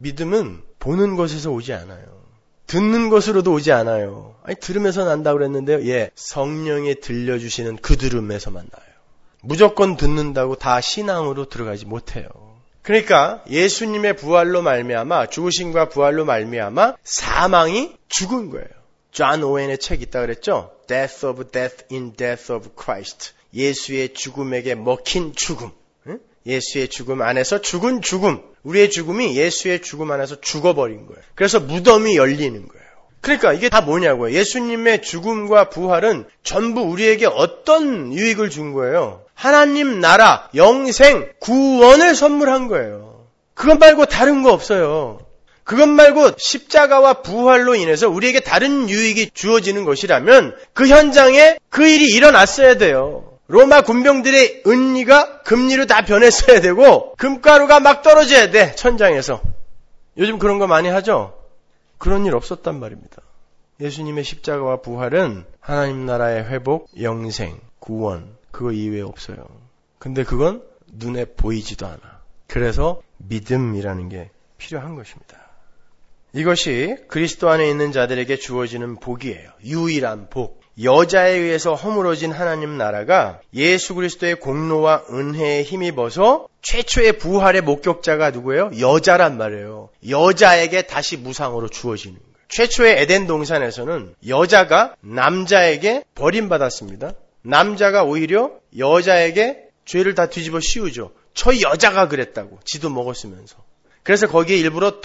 믿음은 보는 것에서 오지 않아요. 듣는 것으로도 오지 않아요. 아니 들으면서 난다고 그랬는데요. 예, 성령이 들려주시는 그 들음에서만 나요. 무조건 듣는다고 다 신앙으로 들어가지 못해요. 그러니까 예수님의 부활로 말미암아 죽으심과 부활로 말미암아 사망이 죽은 거예요. 존 오웬의 책 있다 그랬죠? Death of Death in Death of Christ. 예수의 죽음에게 먹힌 죽음. 예수의 죽음 안에서 죽은 죽음. 우리의 죽음이 예수의 죽음 안에서 죽어버린 거예요. 그래서 무덤이 열리는 거예요. 그러니까 이게 다 뭐냐고요. 예수님의 죽음과 부활은 전부 우리에게 어떤 유익을 준 거예요. 하나님 나라, 영생, 구원을 선물한 거예요. 그것 말고 다른 거 없어요. 그것 말고 십자가와 부활로 인해서 우리에게 다른 유익이 주어지는 것이라면 그 현장에 그 일이 일어났어야 돼요. 로마 군병들의 은리가 금리로 다 변했어야 되고 금가루가 막 떨어져야 돼. 천장에서. 요즘 그런 거 많이 하죠? 그런 일 없었단 말입니다. 예수님의 십자가와 부활은 하나님 나라의 회복, 영생, 구원 그거 이외에 없어요. 근데 그건 눈에 보이지도 않아. 그래서 믿음이라는 게 필요한 것입니다. 이것이 그리스도 안에 있는 자들에게 주어지는 복이에요. 유일한 복. 여자에 의해서 허물어진 하나님 나라가 예수 그리스도의 공로와 은혜에 힘입어서 최초의 부활의 목격자가 누구예요? 여자란 말이에요. 여자에게 다시 무상으로 주어지는 거예요. 최초의 에덴 동산에서는 여자가 남자에게 버림받았습니다. 남자가 오히려 여자에게 죄를 다 뒤집어 씌우죠. 저 여자가 그랬다고. 지도 먹었으면서. 그래서 거기에 일부러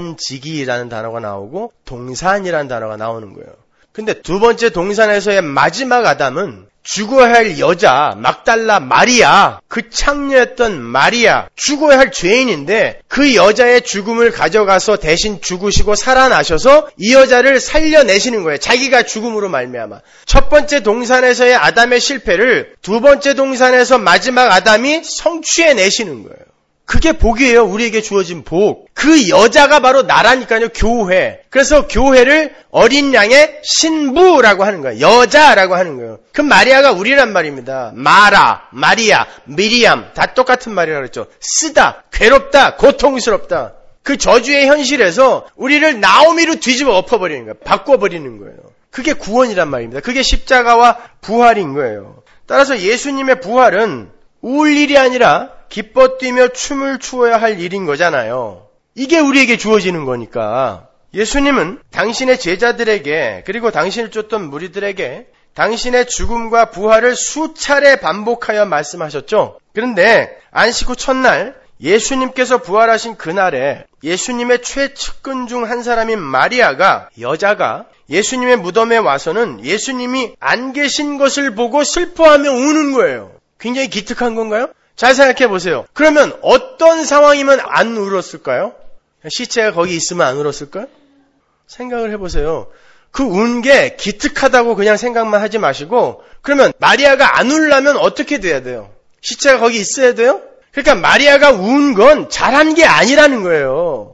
동산지기라는 단어가 나오고 동산이라는 단어가 나오는 거예요. 근데 두 번째 동산에서의 마지막 아담은 죽어야 할 여자 막달라 마리아, 그 창녀였던 마리아, 죽어야 할 죄인인데 그 여자의 죽음을 가져가서 대신 죽으시고 살아나셔서 이 여자를 살려내시는 거예요. 자기가 죽음으로 말미암아. 첫 번째 동산에서의 아담의 실패를 두 번째 동산에서 마지막 아담이 성취해내시는 거예요. 그게 복이에요. 우리에게 주어진 복. 그 여자가 바로 나라니까요. 교회. 그래서 교회를 어린 양의 신부라고 하는 거예요. 여자라고 하는 거예요. 그 마리아가 우리란 말입니다. 마라, 마리아, 미리암 다 똑같은 말이라고 그랬죠. 쓰다, 괴롭다, 고통스럽다. 그 저주의 현실에서 우리를 나오미로 뒤집어 엎어버리는 거예요. 바꿔버리는 거예요. 그게 구원이란 말입니다. 그게 십자가와 부활인 거예요. 따라서 예수님의 부활은 울 일이 아니라 기뻐 뛰며 춤을 추어야 할 일인 거잖아요. 이게 우리에게 주어지는 거니까. 예수님은 당신의 제자들에게 그리고 당신을 쫓던 무리들에게 당신의 죽음과 부활을 수차례 반복하여 말씀하셨죠. 그런데 안식 후 첫날 예수님께서 부활하신 그날에 예수님의 최측근 중 한 사람인 마리아가 여자가 예수님의 무덤에 와서는 예수님이 안 계신 것을 보고 슬퍼하며 우는 거예요. 굉장히 기특한 건가요? 잘 생각해 보세요. 그러면 어떤 상황이면 안 울었을까요? 시체가 거기 있으면 안 울었을까요? 생각을 해보세요. 그 운 게 기특하다고 그냥 생각만 하지 마시고, 그러면 마리아가 안 울려면 어떻게 돼야 돼요? 시체가 거기 있어야 돼요? 그러니까 마리아가 운 건 잘한 게 아니라는 거예요.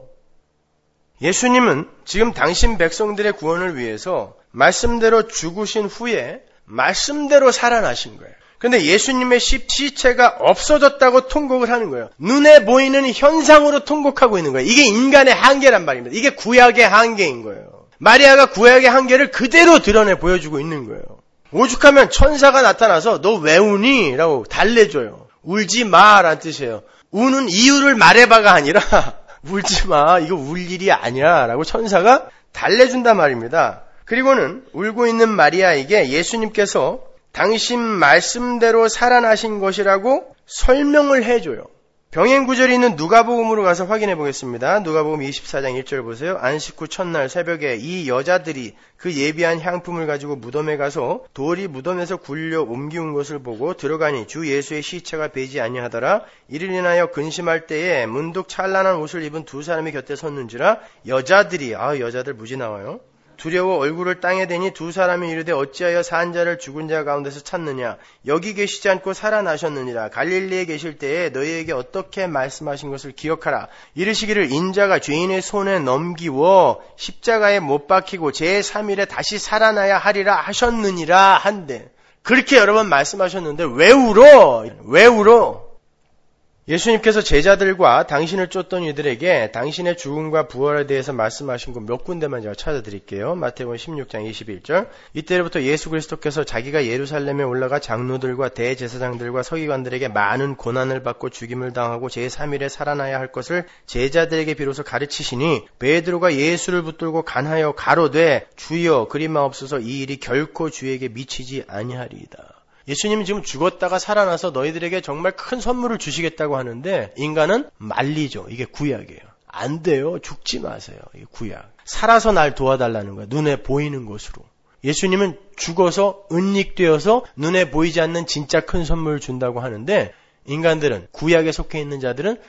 예수님은 지금 당신 백성들의 구원을 위해서 말씀대로 죽으신 후에 말씀대로 살아나신 거예요. 그런데 예수님의 시체가 없어졌다고 통곡을 하는 거예요. 눈에 보이는 현상으로 통곡하고 있는 거예요. 이게 인간의 한계란 말입니다. 이게 구약의 한계인 거예요. 마리아가 구약의 한계를 그대로 드러내 보여주고 있는 거예요. 오죽하면 천사가 나타나서 너 왜 우니? 라고 달래줘요. 울지 마 라는 뜻이에요. 우는 이유를 말해봐가 아니라 울지 마, 이거 울 일이 아니야 라고 천사가 달래준단 말입니다. 그리고는 울고 있는 마리아에게 예수님께서 당신 말씀대로 살아나신 것이라고 설명을 해줘요. 병행 구절이 있는 누가복음으로 가서 확인해 보겠습니다. 누가복음 24장 1절 보세요. 안식 후 첫날 새벽에 이 여자들이 그 예비한 향품을 가지고 무덤에 가서 돌이 무덤에서 굴려 옮기운 것을 보고 들어가니 주 예수의 시체가 배지 아니하더라. 이를 인하여 근심할 때에 문득 찬란한 옷을 입은 두 사람이 곁에 섰는지라. 여자들이, 여자들 무지 나와요. 두려워 얼굴을 땅에 대니 두 사람이 이르되 어찌하여 산 자를 죽은 자 가운데서 찾느냐. 여기 계시지 않고 살아나셨느니라. 갈릴리에 계실 때에 너희에게 어떻게 말씀하신 것을 기억하라. 이르시기를 인자가 죄인의 손에 넘기워 십자가에 못 박히고 제3일에 다시 살아나야 하리라 하셨느니라 한데, 그렇게 여러 번 말씀하셨는데 왜 울어? 왜 울어? 예수님께서 제자들과 당신을 쫓던 이들에게 당신의 죽음과 부활에 대해서 말씀하신 것 몇 군데만 제가 찾아드릴게요. 마태복음 16장 21절. 이때부터 예수 그리스도께서 자기가 예루살렘에 올라가 장로들과 대제사장들과 서기관들에게 많은 고난을 받고 죽임을 당하고 제3일에 살아나야 할 것을 제자들에게 비로소 가르치시니 베드로가 예수를 붙들고 간하여 가로되 주여 그리 마옵소서 이 일이 결코 주에게 미치지 아니하리이다. 예수님은 지금 죽었다가 살아나서 너희들에게 정말 큰 선물을 주시겠다고 하는데 인간은 말리죠. 이게 구약이에요. 안 돼요. 죽지 마세요. 이게 구약. 살아서 날 도와달라는 거예요. 눈에 보이는 것으로. 예수님은 죽어서 은닉되어서 눈에 보이지 않는 진짜 큰 선물을 준다고 하는데 인간들은, 구약에 속해 있는 자들은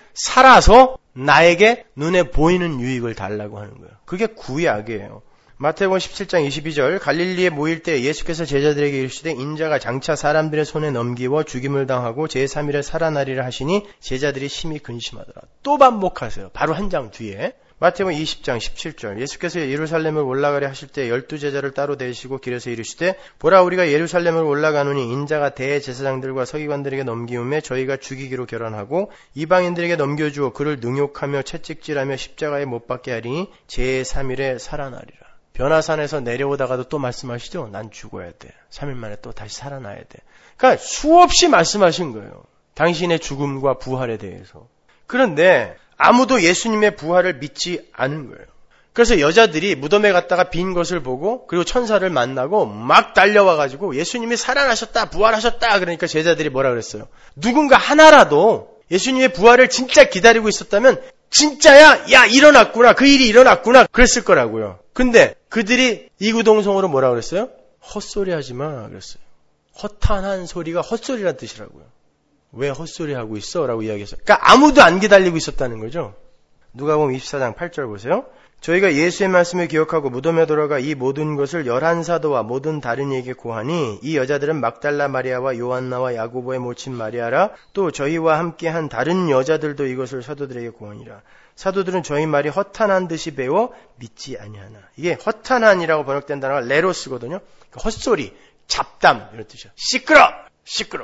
살아서 나에게 눈에 보이는 유익을 달라고 하는 거예요. 그게 구약이에요. 마태복음 17장 22절. 갈릴리에 모일 때 예수께서 제자들에게 이르시되 인자가 장차 사람들의 손에 넘기워 죽임을 당하고 제3일에 살아나리라 하시니 제자들이 심히 근심하더라. 또 반복하세요. 바로 한 장 뒤에. 마태복음 20장 17절. 예수께서 예루살렘을 올라가려 하실 때 12제자를 따로 대시고 길에서 이르시되 보라 우리가 예루살렘을 올라가노니 인자가 대제사장들과 서기관들에게 넘기움에 저희가 죽이기로 결언하고 이방인들에게 넘겨주어 그를 능욕하며 채찍질하며 십자가에 못 박게 하리니 제3일에 살아나리라. 변화산에서 내려오다가도 또 말씀하시죠. 난 죽어야 돼. 3일 만에 또 다시 살아나야 돼. 그러니까 수없이 말씀하신 거예요. 당신의 죽음과 부활에 대해서. 그런데 아무도 예수님의 부활을 믿지 않은 거예요. 그래서 여자들이 무덤에 갔다가 빈 것을 보고 그리고 천사를 만나고 막 달려와가지고 예수님이 살아나셨다, 부활하셨다. 그러니까 제자들이 뭐라 그랬어요? 누군가 하나라도 예수님의 부활을 진짜 기다리고 있었다면 진짜야? 야, 일어났구나. 그 일이 일어났구나. 그랬을 거라고요. 근데 그들이 이구동성으로 뭐라 그랬어요? 헛소리 하지 마. 그랬어요. 허탄한 소리가 헛소리란 뜻이라고요. 왜 헛소리 하고 있어? 라고 이야기했어요. 그러니까 아무도 안 기다리고 있었다는 거죠. 누가복음 24장 8절 보세요. 저희가 예수의 말씀을 기억하고 무덤에 돌아가 이 모든 것을 11사도와 모든 다른 이에게 고하니 이 여자들은 막달라 마리아와 요한나와 야고보의 모친 마리아라. 또 저희와 함께한 다른 여자들도 이것을 사도들에게 고하니라. 사도들은 저희 말이 허탄한 듯이 배워 믿지 아니하나. 이게 허탄한이라고 번역된 단어가 레로스거든요. 헛소리, 잡담 이런 뜻이야. 시끄러.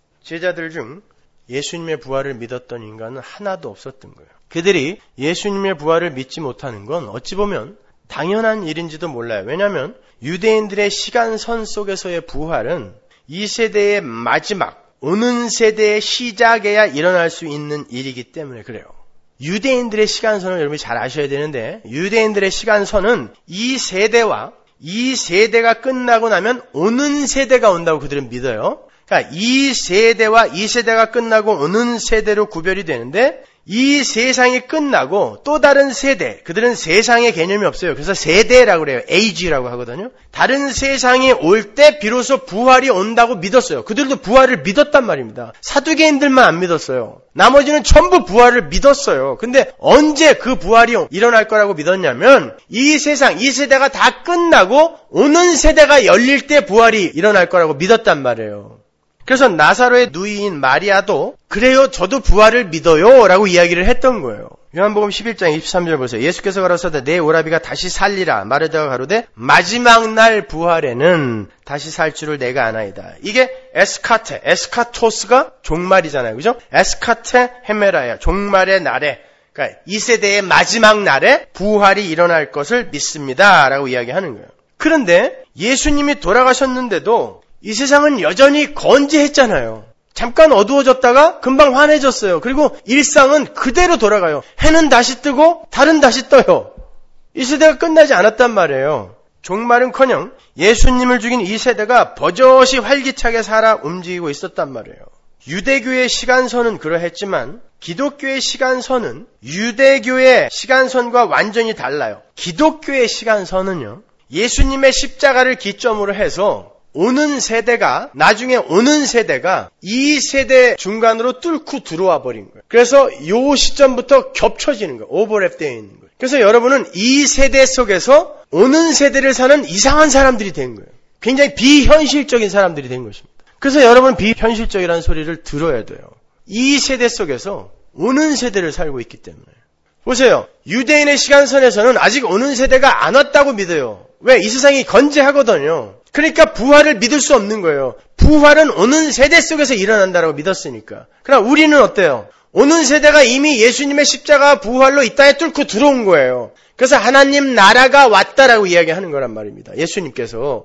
제자들 중 예수님의 부활을 믿었던 인간은 하나도 없었던 거예요. 그들이 예수님의 부활을 믿지 못하는 건 어찌 보면 당연한 일인지도 몰라요. 왜냐하면 유대인들의 시간선 속에서의 부활은 이 세대의 마지막, 오는 세대의 시작에야 일어날 수 있는 일이기 때문에 그래요. 유대인들의 시간선을 여러분이 잘 아셔야 되는데 유대인들의 시간선은 이 세대와 이 세대가 끝나고 나면 오는 세대가 온다고 그들은 믿어요. 그러니까 이 세대와 이 세대가 끝나고 오는 세대로 구별이 되는데 이 세상이 끝나고 또 다른 세대, 그들은 세상의 개념이 없어요. 그래서 세대라고 그래요. age라고 하거든요. 다른 세상이 올 때 비로소 부활이 온다고 믿었어요. 그들도 부활을 믿었단 말입니다. 사두개인들만 안 믿었어요. 나머지는 전부 부활을 믿었어요. 근데 언제 그 부활이 일어날 거라고 믿었냐면 이 세상, 이 세대가 다 끝나고 오는 세대가 열릴 때 부활이 일어날 거라고 믿었단 말이에요. 그래서 나사로의 누이인 마리아도 그래요, 저도 부활을 믿어요 라고 이야기를 했던 거예요. 요한복음 11장 23절 보세요. 예수께서 가라사대 내 오라비가 다시 살리라 마르다가 가로되 마지막 날 부활에는 다시 살 줄을 내가 아나이다. 이게 에스카테, 에스카토스가 종말이잖아요. 그죠? 에스카테 헤메라야, 종말의 날에, 그러니까 이 세대의 마지막 날에 부활이 일어날 것을 믿습니다 라고 이야기하는 거예요. 그런데 예수님이 돌아가셨는데도 이 세상은 여전히 건재했잖아요. 잠깐 어두워졌다가 금방 환해졌어요. 그리고 일상은 그대로 돌아가요. 해는 다시 뜨고 달은 다시 떠요. 이 세대가 끝나지 않았단 말이에요. 종말은커녕 예수님을 죽인 이 세대가 버젓이 활기차게 살아 움직이고 있었단 말이에요. 유대교의 시간선은 그러했지만 기독교의 시간선은 유대교의 시간선과 완전히 달라요. 기독교의 시간선은요, 예수님의 십자가를 기점으로 해서 오는 세대가, 나중에 오는 세대가 이 세대 중간으로 뚫고 들어와 버린 거예요. 그래서 이 시점부터 겹쳐지는 거예요. 오버랩되어 있는 거예요. 그래서 여러분은 이 세대 속에서 오는 세대를 사는 이상한 사람들이 된 거예요. 굉장히 비현실적인 사람들이 된 것입니다. 그래서 여러분은 비현실적이라는 소리를 들어야 돼요. 이 세대 속에서 오는 세대를 살고 있기 때문에. 보세요. 유대인의 시간선에서는 아직 오는 세대가 안 왔다고 믿어요. 왜? 이 세상이 건재하거든요. 그러니까 부활을 믿을 수 없는 거예요. 부활은 오는 세대 속에서 일어난다고 믿었으니까. 그러나 우리는 어때요? 오는 세대가 이미 예수님의 십자가 부활로 이 땅에 뚫고 들어온 거예요. 그래서 하나님 나라가 왔다라고 이야기하는 거란 말입니다. 예수님께서.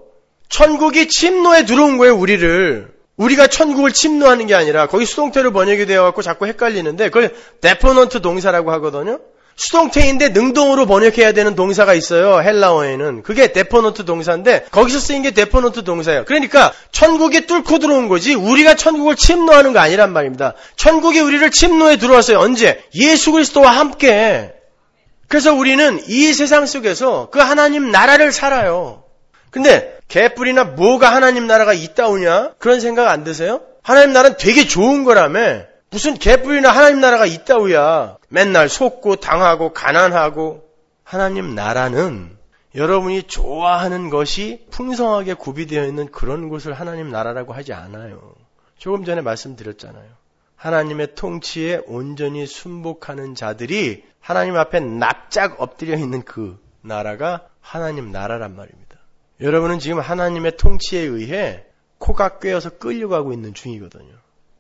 천국이 침노에 들어온 거예요, 우리를. 우리가 천국을 침노하는 게 아니라 거기 수동태로 번역이 되어갖고 자꾸 헷갈리는데 그걸 데포넌트 동사라고 하거든요. 수동태인데 능동으로 번역해야 되는 동사가 있어요. 헬라어에는. 그게 데포넌트 동사인데 거기서 쓰인 게 데포넌트 동사예요. 그러니까 천국이 뚫고 들어온 거지 우리가 천국을 침노하는 거 아니란 말입니다. 천국이 우리를 침노에 들어왔어요. 언제? 예수 그리스도와 함께. 그래서 우리는 이 세상 속에서 그 하나님 나라를 살아요. 근데 개뿔이나 뭐가 하나님 나라가 있다오냐? 그런 생각 안 드세요? 하나님 나라는 되게 좋은 거라며. 무슨 개뿔이나 하나님 나라가 있다우야. 맨날 속고 당하고 가난하고. 하나님 나라는 여러분이 좋아하는 것이 풍성하게 구비되어 있는 그런 곳을 하나님 나라라고 하지 않아요. 조금 전에 말씀드렸잖아요. 하나님의 통치에 온전히 순복하는 자들이 하나님 앞에 납작 엎드려 있는 그 나라가 하나님 나라란 말입니다. 여러분은 지금 하나님의 통치에 의해 코가 꿰어서 끌려가고 있는 중이거든요.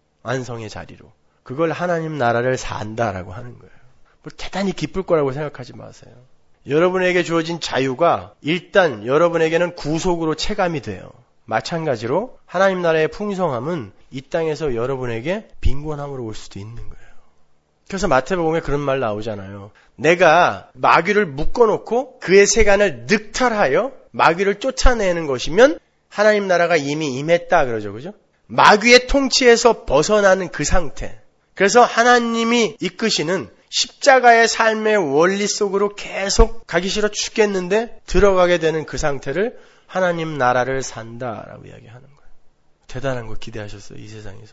완성의 자리로. 그걸 하나님 나라를 산다라고 하는 거예요. 뭐 대단히 기쁠 거라고 생각하지 마세요. 여러분에게 주어진 자유가 일단 여러분에게는 구속으로 체감이 돼요. 마찬가지로 하나님 나라의 풍성함은 이 땅에서 여러분에게 빈곤함으로 올 수도 있는 거예요. 그래서 마태복음에 그런 말 나오잖아요. 내가 마귀를 묶어놓고 그의 세간을 늑탈하여 마귀를 쫓아내는 것이면 하나님 나라가 이미 임했다 그러죠. 그죠? 마귀의 통치에서 벗어나는 그 상태. 그래서 하나님이 이끄시는 십자가의 삶의 원리 속으로 계속 가기 싫어 죽겠는데 들어가게 되는 그 상태를 하나님 나라를 산다라고 이야기하는 거예요. 대단한 거 기대하셨어요, 이 세상에서?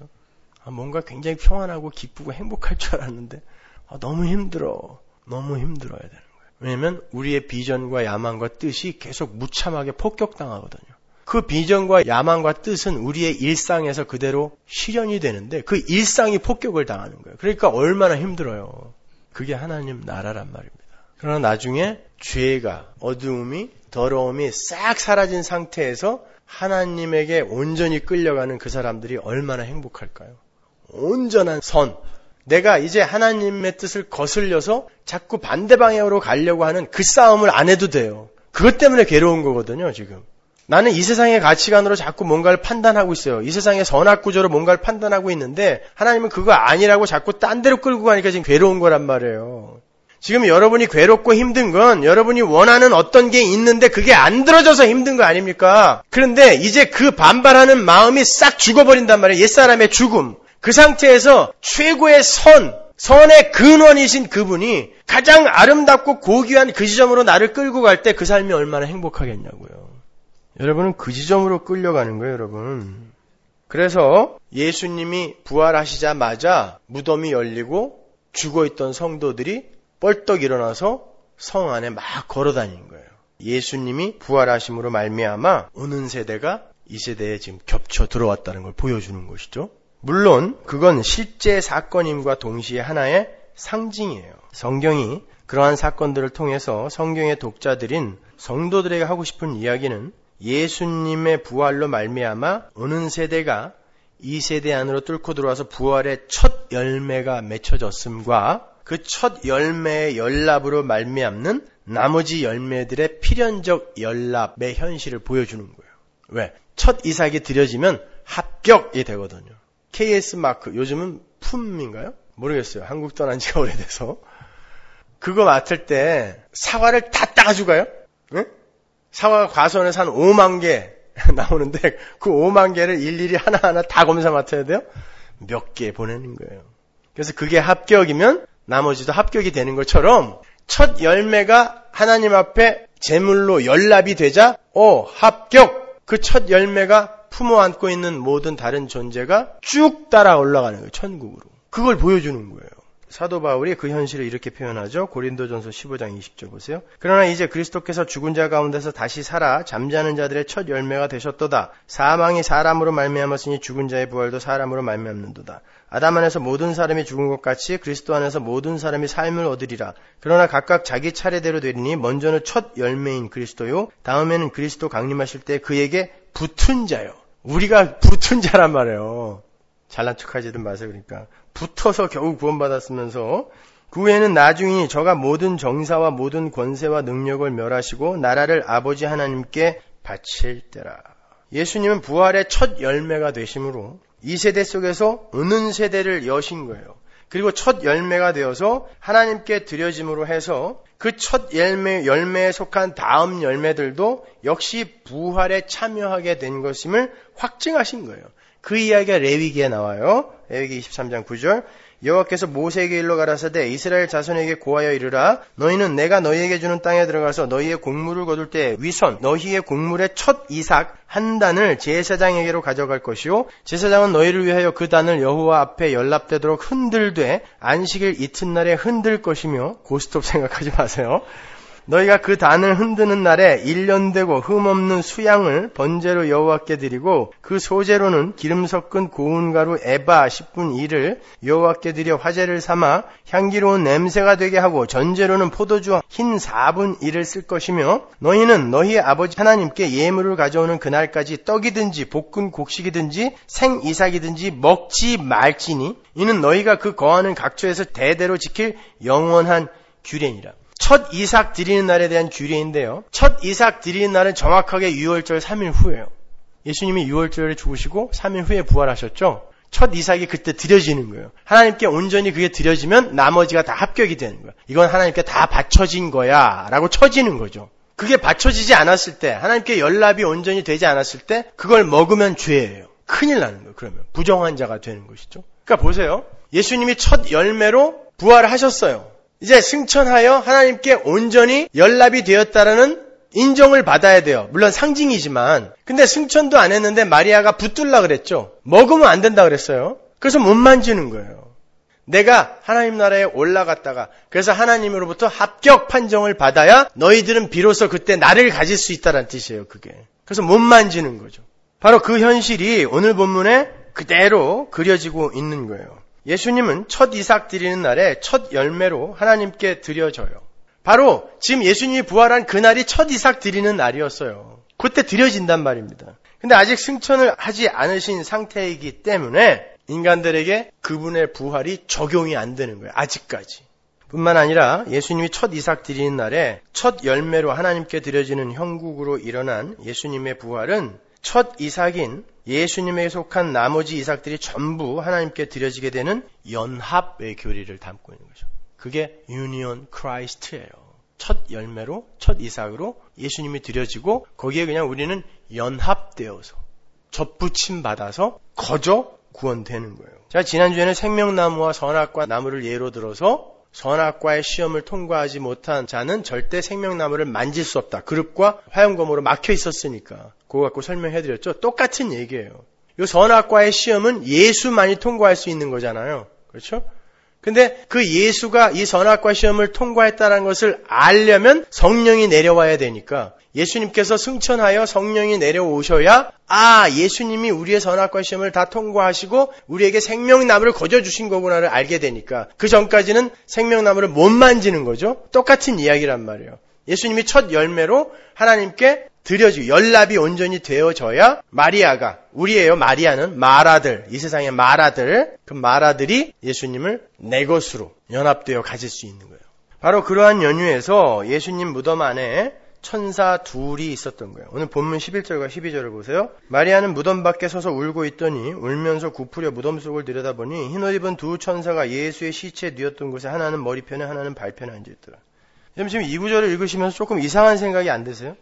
뭔가 굉장히 평안하고 기쁘고 행복할 줄 알았는데 너무 힘들어. 너무 힘들어야 되는 거예요. 왜냐하면 우리의 비전과 야망과 뜻이 계속 무참하게 폭격당하거든요. 그 비전과 야망과 뜻은 우리의 일상에서 그대로 실현이 되는데 그 일상이 폭격을 당하는 거예요. 그러니까 얼마나 힘들어요. 그게 하나님 나라란 말입니다. 그러나 나중에 죄가, 어두움이, 더러움이 싹 사라진 상태에서 하나님에게 온전히 끌려가는 그 사람들이 얼마나 행복할까요? 온전한 선. 내가 이제 하나님의 뜻을 거슬려서 자꾸 반대 방향으로 가려고 하는 그 싸움을 안 해도 돼요. 그것 때문에 괴로운 거거든요, 지금. 나는 이 세상의 가치관으로 자꾸 뭔가를 판단하고 있어요. 이 세상의 선악구조로 뭔가를 판단하고 있는데 하나님은 그거 아니라고 자꾸 딴 데로 끌고 가니까 지금 괴로운 거란 말이에요. 지금 여러분이 괴롭고 힘든 건 여러분이 원하는 어떤 게 있는데 그게 안 들어져서 힘든 거 아닙니까? 그런데 이제 그 반발하는 마음이 싹 죽어버린단 말이에요. 옛사람의 죽음. 그 상태에서 최고의 선, 선의 근원이신 그분이 가장 아름답고 고귀한 그 지점으로 나를 끌고 갈 때 그 삶이 얼마나 행복하겠냐고요. 여러분은 그 지점으로 끌려가는 거예요, 여러분. 그래서 예수님이 부활하시자마자 무덤이 열리고 죽어있던 성도들이 뻘떡 일어나서 성 안에 막 걸어다니는 거예요. 예수님이 부활하심으로 말미암아 오는 세대가 이 세대에 지금 겹쳐 들어왔다는 걸 보여주는 것이죠. 물론 그건 실제 사건임과 동시에 하나의 상징이에요. 성경이 그러한 사건들을 통해서 성경의 독자들인 성도들에게 하고 싶은 이야기는 예수님의 부활로 말미암아 오는 세대가 이 세대 안으로 뚫고 들어와서 부활의 첫 열매가 맺혀졌음과 그 첫 열매의 연합으로 말미암는 나머지 열매들의 필연적 연합의 현실을 보여주는 거예요. 왜? 첫 이삭이 드려지면 합격이 되거든요. KS 마크, 요즘은 품인가요? 모르겠어요. 한국 떠난 지가 오래돼서. 그거 맡을 때 사과를 다 따가지고 가요? 응? 사과가 과수원에서 한 5만 개 나오는데 그 5만 개를 일일이 하나하나 다 검사 맡아야 돼요? 몇 개 보내는 거예요. 그래서 그게 합격이면 나머지도 합격이 되는 것처럼 첫 열매가 하나님 앞에 제물로 연합이 되자 합격! 그 첫 열매가 품어 안고 있는 모든 다른 존재가 쭉 따라 올라가는 거예요. 천국으로. 그걸 보여주는 거예요. 사도 바울이 그 현실을 이렇게 표현하죠. 고린도전서 15장 20절 보세요. 그러나 이제 그리스도께서 죽은 자 가운데서 다시 살아 잠자는 자들의 첫 열매가 되셨도다. 사망이 사람으로 말미암았으니 죽은 자의 부활도 사람으로 말미암는도다. 아담 안에서 모든 사람이 죽은 것 같이 그리스도 안에서 모든 사람이 삶을 얻으리라. 그러나 각각 자기 차례대로 되리니 먼저는 첫 열매인 그리스도요. 다음에는 그리스도 강림하실 때 그에게 붙은 자요. 우리가 붙은 자란 말이에요. 잘난 척하지든 마세요. 그러니까 붙어서 겨우 구원받았으면서 그 후에는 나중에 저가 모든 정사와 모든 권세와 능력을 멸하시고 나라를 아버지 하나님께 바칠 때라. 예수님은 부활의 첫 열매가 되심으로 이 세대 속에서 어느 세대를 여신 거예요. 그리고 첫 열매가 되어서 하나님께 드려짐으로 해서 그 첫 열매에 속한 다음 열매들도 역시 부활에 참여하게 된 것임을 확증하신 거예요. 그 이야기가 레위기에 나와요. 레위기 23장 9절. 여호와께서 모세에게 일러 가라사대 이스라엘 자손에게 고하여 이르라. 너희는 내가 너희에게 주는 땅에 들어가서 너희의 곡물을 거둘 때 위선 너희의 곡물의 첫 이삭 한 단을 제사장에게로 가져갈 것이요 제사장은 너희를 위하여 그 단을 여호와 앞에 연납되도록 흔들되 안식일 이튿날에 흔들 것이며 고스톱 생각하지 마세요. 너희가 그 단을 흔드는 날에 1년 되고 흠없는 수양을 번제로 여호와께 드리고 그 소제로는 기름 섞은 고운 가루 에바 10분 1을 여호와께 드려 화제를 삼아 향기로운 냄새가 되게 하고 전제로는 포도주 흰 4분 1을 쓸 것이며 너희는 너희의 아버지 하나님께 예물을 가져오는 그날까지 떡이든지 볶은 곡식이든지 생 이삭이든지 먹지 말지니 이는 너희가 그 거하는 각처에서 대대로 지킬 영원한 규례니라. 첫 이삭 드리는 날에 대한 규례인데요. 첫 이삭 드리는 날은 정확하게 유월절 3일 후예요. 예수님이 유월절에 죽으시고 3일 후에 부활하셨죠. 첫 이삭이 그때 드려지는 거예요. 하나님께 온전히 그게 드려지면 나머지가 다 합격이 되는 거예요. 이건 하나님께 다 바쳐진 거야 라고 쳐지는 거죠. 그게 바쳐지지 않았을 때 하나님께 연합이 온전히 되지 않았을 때 그걸 먹으면 죄예요. 큰일 나는 거예요. 그러면 부정한 자가 되는 것이죠. 그러니까 보세요. 예수님이 첫 열매로 부활하셨어요. 이제 승천하여 하나님께 온전히 연합이 되었다라는 인정을 받아야 돼요. 물론 상징이지만. 근데 승천도 안 했는데 마리아가 붙들라 그랬죠. 먹으면 안 된다 그랬어요. 그래서 못 만지는 거예요. 내가 하나님 나라에 올라갔다가 그래서 하나님으로부터 합격 판정을 받아야 너희들은 비로소 그때 나를 가질 수 있다는 뜻이에요. 그게. 그래서 못 만지는 거죠. 바로 그 현실이 오늘 본문에 그대로 그려지고 있는 거예요. 예수님은 첫 이삭 드리는 날에 첫 열매로 하나님께 드려져요. 바로 지금 예수님이 부활한 그날이 첫 이삭 드리는 날이었어요. 그때 드려진단 말입니다. 근데 아직 승천을 하지 않으신 상태이기 때문에 인간들에게 그분의 부활이 적용이 안 되는 거예요. 아직까지. 뿐만 아니라 예수님이 첫 이삭 드리는 날에 첫 열매로 하나님께 드려지는 형국으로 일어난 예수님의 부활은 첫 이삭인 예수님에게 속한 나머지 이삭들이 전부 하나님께 드려지게 되는 연합의 교리를 담고 있는 거죠. 그게 유니온 크라이스트예요. 첫 열매로, 첫 이삭으로 예수님이 드려지고 거기에 그냥 우리는 연합되어서 접붙임 받아서 거저 구원되는 거예요. 자, 지난주에는 생명나무와 선악과 나무를 예로 들어서 선악과의 시험을 통과하지 못한 자는 절대 생명나무를 만질 수 없다. 그릇과 화용검으로 막혀 있었으니까 그거 갖고 설명해드렸죠. 똑같은 얘기예요. 이 선악과의 시험은 예수만이 통과할 수 있는 거잖아요. 그렇죠? 근데 그 예수가 이 선악과 시험을 통과했다는 것을 알려면 성령이 내려와야 되니까 예수님께서 승천하여 성령이 내려오셔야 예수님이 우리의 선악과 시험을 다 통과하시고 우리에게 생명나무를 거저주신 거구나를 알게 되니까 그 전까지는 생명나무를 못 만지는 거죠. 똑같은 이야기란 말이에요. 예수님이 첫 열매로 하나님께 드려지고 연락이 온전히 되어져야 마리아가, 우리예요. 마리아는 마라들, 이 세상의 마라들, 그 마라들이 예수님을 내 것으로 연합되어 가질 수 있는 거예요. 바로 그러한 연유에서 예수님 무덤 안에 천사 둘이 있었던 거예요. 오늘 본문 11절과 12절을 보세요. 마리아는 무덤 밖에 서서 울고 있더니 울면서 굽으려 무덤 속을 들여다보니 흰옷 입은 두 천사가 예수의 시체에 누웠던 곳에 하나는 머리편에 하나는 발편에 앉아있더라. 지금 이 구절을 읽으시면서 조금 이상한 생각이 안 드세요?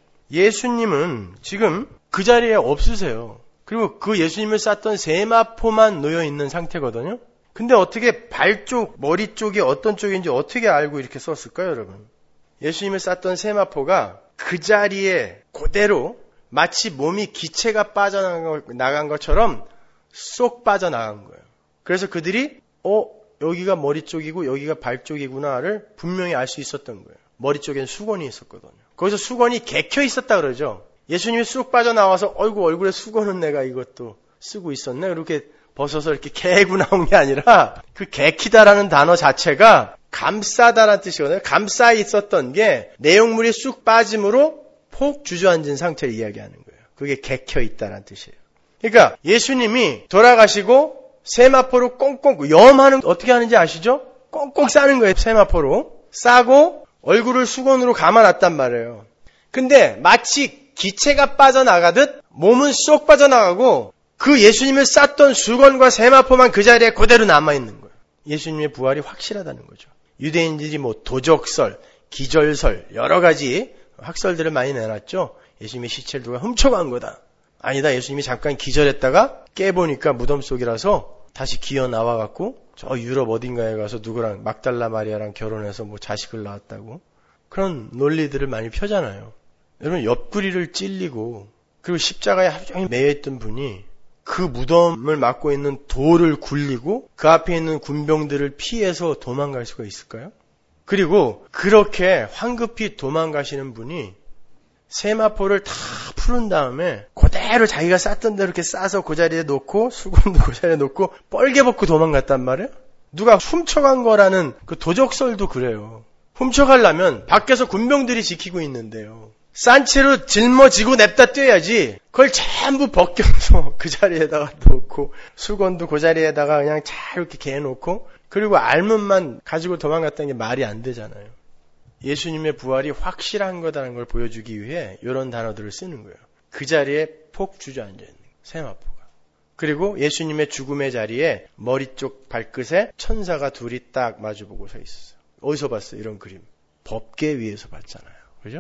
예수님은 지금 그 자리에 없으세요. 그리고 그 예수님을 쌌던 세마포만 놓여있는 상태거든요. 근데 어떻게 발 쪽, 머리 쪽이 어떤 쪽인지 어떻게 알고 이렇게 썼을까요, 여러분? 예수님을 쌌던 세마포가 그 자리에 그대로 마치 몸이 기체가 빠져나간 것처럼 쏙 빠져나간 거예요. 그래서 그들이 여기가 머리 쪽이고 여기가 발 쪽이구나를 분명히 알 수 있었던 거예요. 머리 쪽엔 수건이 있었거든요. 거기서 수건이 개켜 있었다 그러죠. 예수님이 쑥 빠져나와서 얼굴에 수건은 내가 이것도 쓰고 있었네. 이렇게 벗어서 이렇게 개고 나온 게 아니라 그 개키다라는 단어 자체가 감싸다라는 뜻이거든요. 감싸 있었던 게 내용물이 쑥 빠짐으로 폭 주저앉은 상태를 이야기하는 거예요. 그게 개켜 있다라는 뜻이에요. 그러니까 예수님이 돌아가시고 세마포로 꽁꽁 염하는 어떻게 하는지 아시죠? 꽁꽁 싸는 거예요. 세마포로 싸고 얼굴을 수건으로 감아놨단 말이에요. 근데 마치 기체가 빠져나가듯 몸은 쏙 빠져나가고 그 예수님을 쌌던 수건과 세마포만 그 자리에 그대로 남아있는 거예요. 예수님의 부활이 확실하다는 거죠. 유대인들이 도적설, 기절설 여러 가지 학설들을 많이 내놨죠. 예수님의 시체를 누가 훔쳐간 거다. 아니다. 예수님이 잠깐 기절했다가 깨보니까 무덤 속이라서 다시 기어 나와갖고 저 유럽 어딘가에 가서 누구랑 막달라 마리아랑 결혼해서 자식을 낳았다고 그런 논리들을 많이 펴잖아요. 여러분 옆구리를 찔리고 그리고 십자가에 하루 종일 매여있던 분이 그 무덤을 막고 있는 돌을 굴리고 그 앞에 있는 군병들을 피해서 도망갈 수가 있을까요? 그리고 그렇게 황급히 도망가시는 분이 세마포를 다 푸른 다음에 그대로 자기가 쌌던 대로 이렇게 싸서 그 자리에 놓고 수건도 그 자리에 놓고 뻘개 벗고 도망갔단 말이에요. 누가 훔쳐간 거라는 그 도적설도 그래요. 훔쳐가려면 밖에서 군병들이 지키고 있는데요. 싼 채로 짊어지고 냅다 떼야지 그걸 전부 벗겨서 그 자리에다가 놓고 수건도 그 자리에다가 그냥 잘 이렇게 개놓고 그리고 알문만 가지고 도망갔다는 게 말이 안 되잖아요. 예수님의 부활이 확실한 거다라는 걸 보여주기 위해 이런 단어들을 쓰는 거예요. 그 자리에 폭 주저앉아 있는 거예요. 세마포가. 그리고 예수님의 죽음의 자리에 머리 쪽 발끝에 천사가 둘이 딱 마주보고 서 있었어요. 어디서 봤어요? 이런 그림. 법궤 위에서 봤잖아요. 그죠?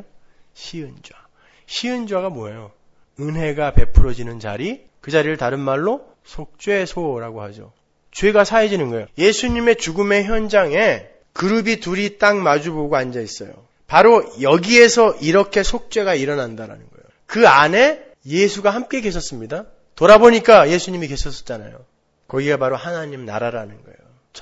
시은좌. 시은좌가 뭐예요? 은혜가 베풀어지는 자리, 그 자리를 다른 말로 속죄소라고 하죠. 죄가 사해지는 거예요. 예수님의 죽음의 현장에 그룹이 둘이 딱 마주보고 앉아 있어요. 바로 여기에서 이렇게 속죄가 일어난다는 거예요. 그 안에 예수가 함께 계셨습니다. 돌아보니까 예수님이 계셨었잖아요. 거기가 바로 하나님 나라라는 거예요.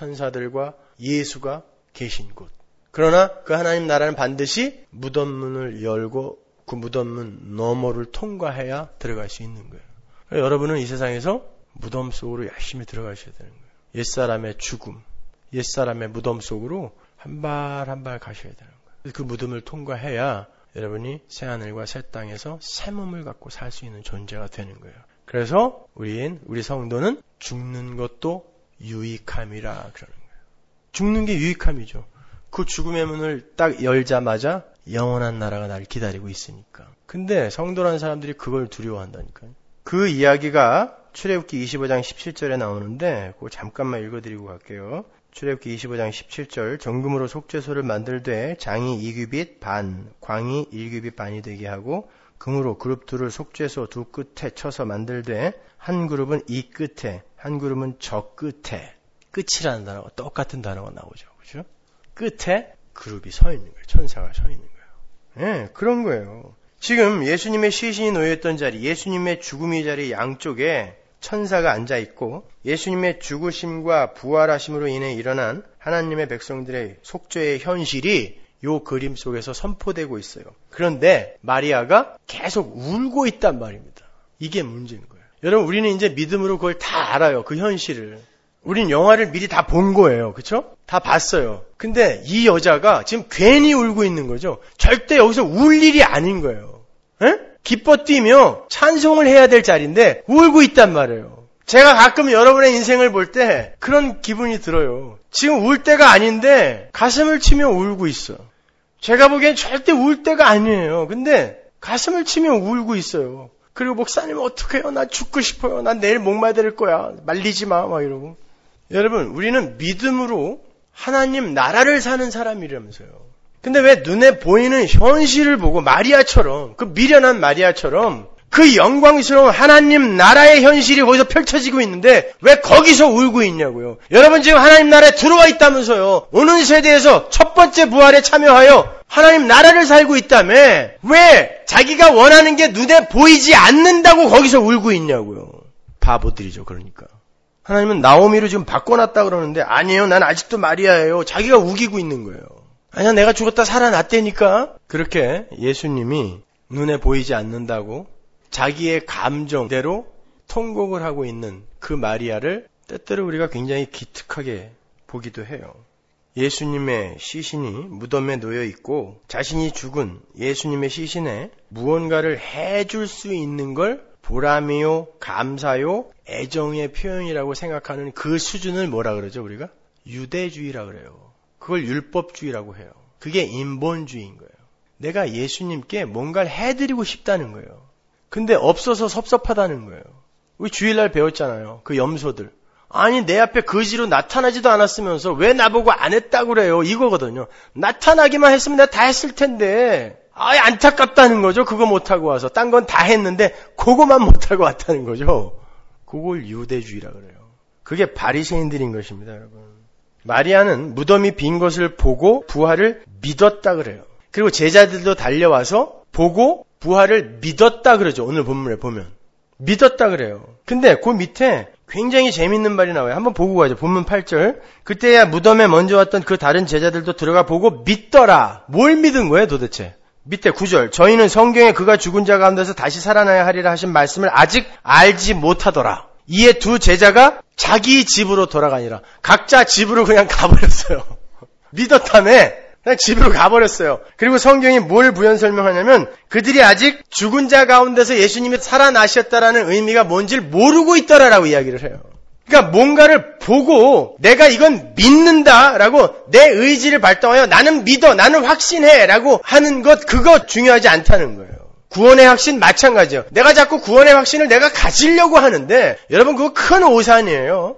천사들과 예수가 계신 곳. 그러나 그 하나님 나라는 반드시 무덤문을 열고 그 무덤문 너머를 통과해야 들어갈 수 있는 거예요. 여러분은 이 세상에서 무덤 속으로 열심히 들어가셔야 되는 거예요. 옛사람의 죽음, 옛사람의 무덤 속으로 한 발 한 발 가셔야 되는 거예요. 그 무덤을 통과해야 여러분이 새하늘과 새 땅에서 새 몸을 갖고 살 수 있는 존재가 되는 거예요. 그래서 우리 성도는 죽는 것도 유익함이라 그러는 거예요. 죽는 게 유익함이죠. 그 죽음의 문을 딱 열자마자 영원한 나라가 나를 기다리고 있으니까. 근데 성도라는 사람들이 그걸 두려워한다니까요. 그 이야기가 출애굽기 25장 17절에 나오는데 그거 잠깐만 읽어드리고 갈게요. 출애굽기 25장 17절 정금으로 속죄소를 만들되 장이 2규빗 반, 광이 1규빗 반이 되게 하고 금으로 그룹 둘을 속죄소 두 끝에 쳐서 만들되 한 그룹은 이 끝에 한 그룹은 저 끝에, 끝이라는 단어가 똑같은 단어가 나오죠. 그죠? 끝에 그룹이 서 있는 거예요. 천사가 서 있는 거예요. 예, 그런 거예요. 지금 예수님의 시신이 놓여있던 자리, 예수님의 죽음의 자리 양쪽에 천사가 앉아있고 예수님의 죽으심과 부활하심으로 인해 일어난 하나님의 백성들의 속죄의 현실이 요 그림 속에서 선포되고 있어요. 그런데 마리아가 계속 울고 있단 말입니다. 이게 문제인 거예요. 여러분, 우리는 이제 믿음으로 그걸 다 알아요. 그 현실을. 우린 영화를 미리 다 본 거예요. 그렇죠? 다 봤어요. 근데 이 여자가 지금 괜히 울고 있는 거죠. 절대 여기서 울 일이 아닌 거예요. 에? 기뻐 뛰며 찬송을 해야 될 자리인데 울고 있단 말이에요. 제가 가끔 여러분의 인생을 볼 때 그런 기분이 들어요. 지금 울 때가 아닌데 가슴을 치며 울고 있어. 제가 보기엔 절대 울 때가 아니에요. 근데 가슴을 치며 울고 있어요. 그리고 목사님 어떡해요? 나 죽고 싶어요. 난 내일 목마를 거야. 말리지 마. 막 이러고. 여러분, 우리는 믿음으로 하나님 나라를 사는 사람이라면서요. 근데 왜 눈에 보이는 현실을 보고 마리아처럼, 그 미련한 마리아처럼 그 영광스러운 하나님 나라의 현실이 거기서 펼쳐지고 있는데 왜 거기서 울고 있냐고요. 여러분, 지금 하나님 나라에 들어와 있다면서요. 오는 세대에서 첫 번째 부활에 참여하여 하나님 나라를 살고 있다며 왜 자기가 원하는 게 눈에 보이지 않는다고 거기서 울고 있냐고요. 바보들이죠. 그러니까 하나님은 나오미를 지금 바꿔놨다 그러는데 아니에요. 난 아직도 마리아예요. 자기가 우기고 있는 거예요. 아니야, 내가 죽었다 살아났다니까. 그렇게 예수님이 눈에 보이지 않는다고 자기의 감정대로 통곡을 하고 있는 그 마리아를 때때로 우리가 굉장히 기특하게 보기도 해요. 예수님의 시신이 무덤에 놓여 있고 자신이 죽은 예수님의 시신에 무언가를 해줄 수 있는 걸 보람이요, 감사요, 애정의 표현이라고 생각하는 그 수준을 뭐라 그러죠, 우리가? 유대주의라 그래요. 그걸 율법주의라고 해요. 그게 인본주의인 거예요. 내가 예수님께 뭔가를 해드리고 싶다는 거예요. 근데 없어서 섭섭하다는 거예요. 우리 주일날 배웠잖아요. 그 염소들. 아니, 내 앞에 거지로 나타나지도 않았으면서 왜 나보고 안 했다고 그래요? 이거거든요. 나타나기만 했으면 내가 다 했을 텐데. 아예 안타깝다는 거죠. 그거 못하고 와서. 딴 건 다 했는데 그거만 못하고 왔다는 거죠. 그걸 유대주의라 그래요. 그게 바리새인들인 것입니다, 여러분. 마리아는 무덤이 빈 것을 보고 부활을 믿었다 그래요. 그리고 제자들도 달려와서 보고 부활을 믿었다 그러죠. 오늘 본문에 보면. 믿었다 그래요. 근데 그 밑에 굉장히 재밌는 말이 나와요. 한번 보고 가죠. 본문 8절. 그때야 무덤에 먼저 왔던 그 다른 제자들도 들어가 보고 믿더라. 뭘 믿은 거예요, 도대체? 밑에 9절. 저희는 성경에 그가 죽은 자 가운데서 다시 살아나야 하리라 하신 말씀을 아직 알지 못하더라. 이에 두 제자가 자기 집으로 돌아가니라. 각자 집으로 그냥 가버렸어요. 믿었다며 그냥 집으로 가버렸어요. 그리고 성경이 뭘 부연 설명하냐면 그들이 아직 죽은 자 가운데서 예수님이 살아나셨다라는 의미가 뭔지를 모르고 있더라라고 이야기를 해요. 그러니까 뭔가를 보고 내가 이건 믿는다라고 내 의지를 발동하여 나는 믿어, 나는 확신해 라고 하는 것, 그거 중요하지 않다는 거예요. 구원의 확신 마찬가지예요. 내가 자꾸 구원의 확신을 내가 가지려고 하는데 여러분 그거 큰 오산이에요.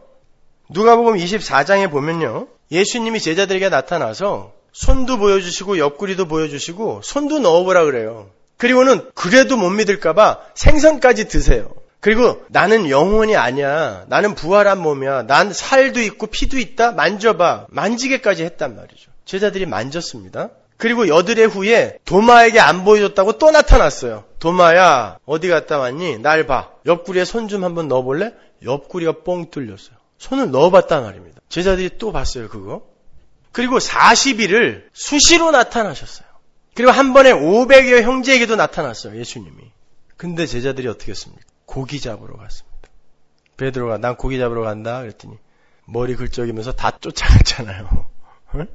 누가복음 24장에 보면요. 예수님이 제자들에게 나타나서 손도 보여주시고 옆구리도 보여주시고 손도 넣어보라 그래요. 그리고는 그래도 못 믿을까봐 생선까지 드세요. 그리고 나는 영혼이 아니야. 나는 부활한 몸이야. 난 살도 있고 피도 있다. 만져봐. 만지게까지 했단 말이죠. 제자들이 만졌습니다. 그리고 여드레 후에 도마에게 안 보여줬다고 또 나타났어요. 도마야 어디 갔다 왔니? 날 봐. 옆구리에 손 좀 한번 넣어볼래? 옆구리가 뻥 뚫렸어요. 손을 넣어봤단 말입니다. 제자들이 또 봤어요 그거. 그리고 40일을 수시로 나타나셨어요. 그리고 한 번에 500여 형제에게도 나타났어요. 예수님이. 근데 제자들이 어떻게 했습니까? 고기 잡으러 갔습니다. 베드로가 난 고기 잡으러 간다 그랬더니 머리 긁적이면서 다 쫓아갔잖아요. 응?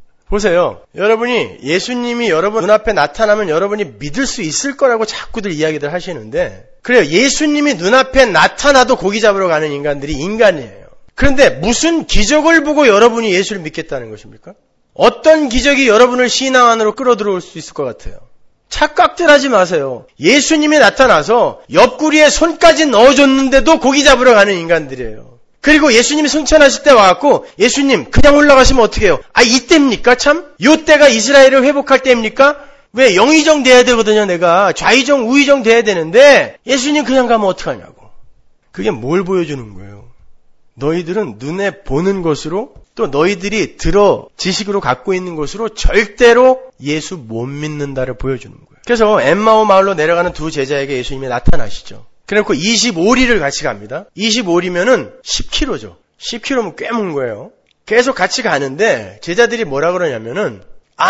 보세요. 여러분이 예수님이 여러분 눈앞에 나타나면 여러분이 믿을 수 있을 거라고 자꾸들 이야기들 하시는데 그래요. 예수님이 눈앞에 나타나도 고기 잡으러 가는 인간들이 인간이에요. 그런데 무슨 기적을 보고 여러분이 예수를 믿겠다는 것입니까? 어떤 기적이 여러분을 신앙 안으로 끌어들어올 수 있을 것 같아요? 착각들 하지 마세요. 예수님이 나타나서 옆구리에 손까지 넣어줬는데도 고기 잡으러 가는 인간들이에요. 그리고 예수님이 승천하실 때 와갖고 예수님 그냥 올라가시면 어떻게 해요? 아 이때입니까 참? 요때가 이스라엘을 회복할 때입니까? 왜 영의정 돼야 되거든요. 내가 좌의정 우의정 돼야 되는데 예수님 그냥 가면 어떡하냐고. 그게 뭘 보여주는 거예요? 너희들은 눈에 보는 것으로 또 너희들이 들어 지식으로 갖고 있는 것으로 절대로 예수 못 믿는다를 보여주는 거예요. 그래서 엠마오 마을로 내려가는 두 제자에게 예수님이 나타나시죠. 그래놓고 25리를 같이 갑니다. 25리면은 10km죠. 10km면 꽤 먼 거예요. 계속 같이 가는데 제자들이 뭐라 그러냐면은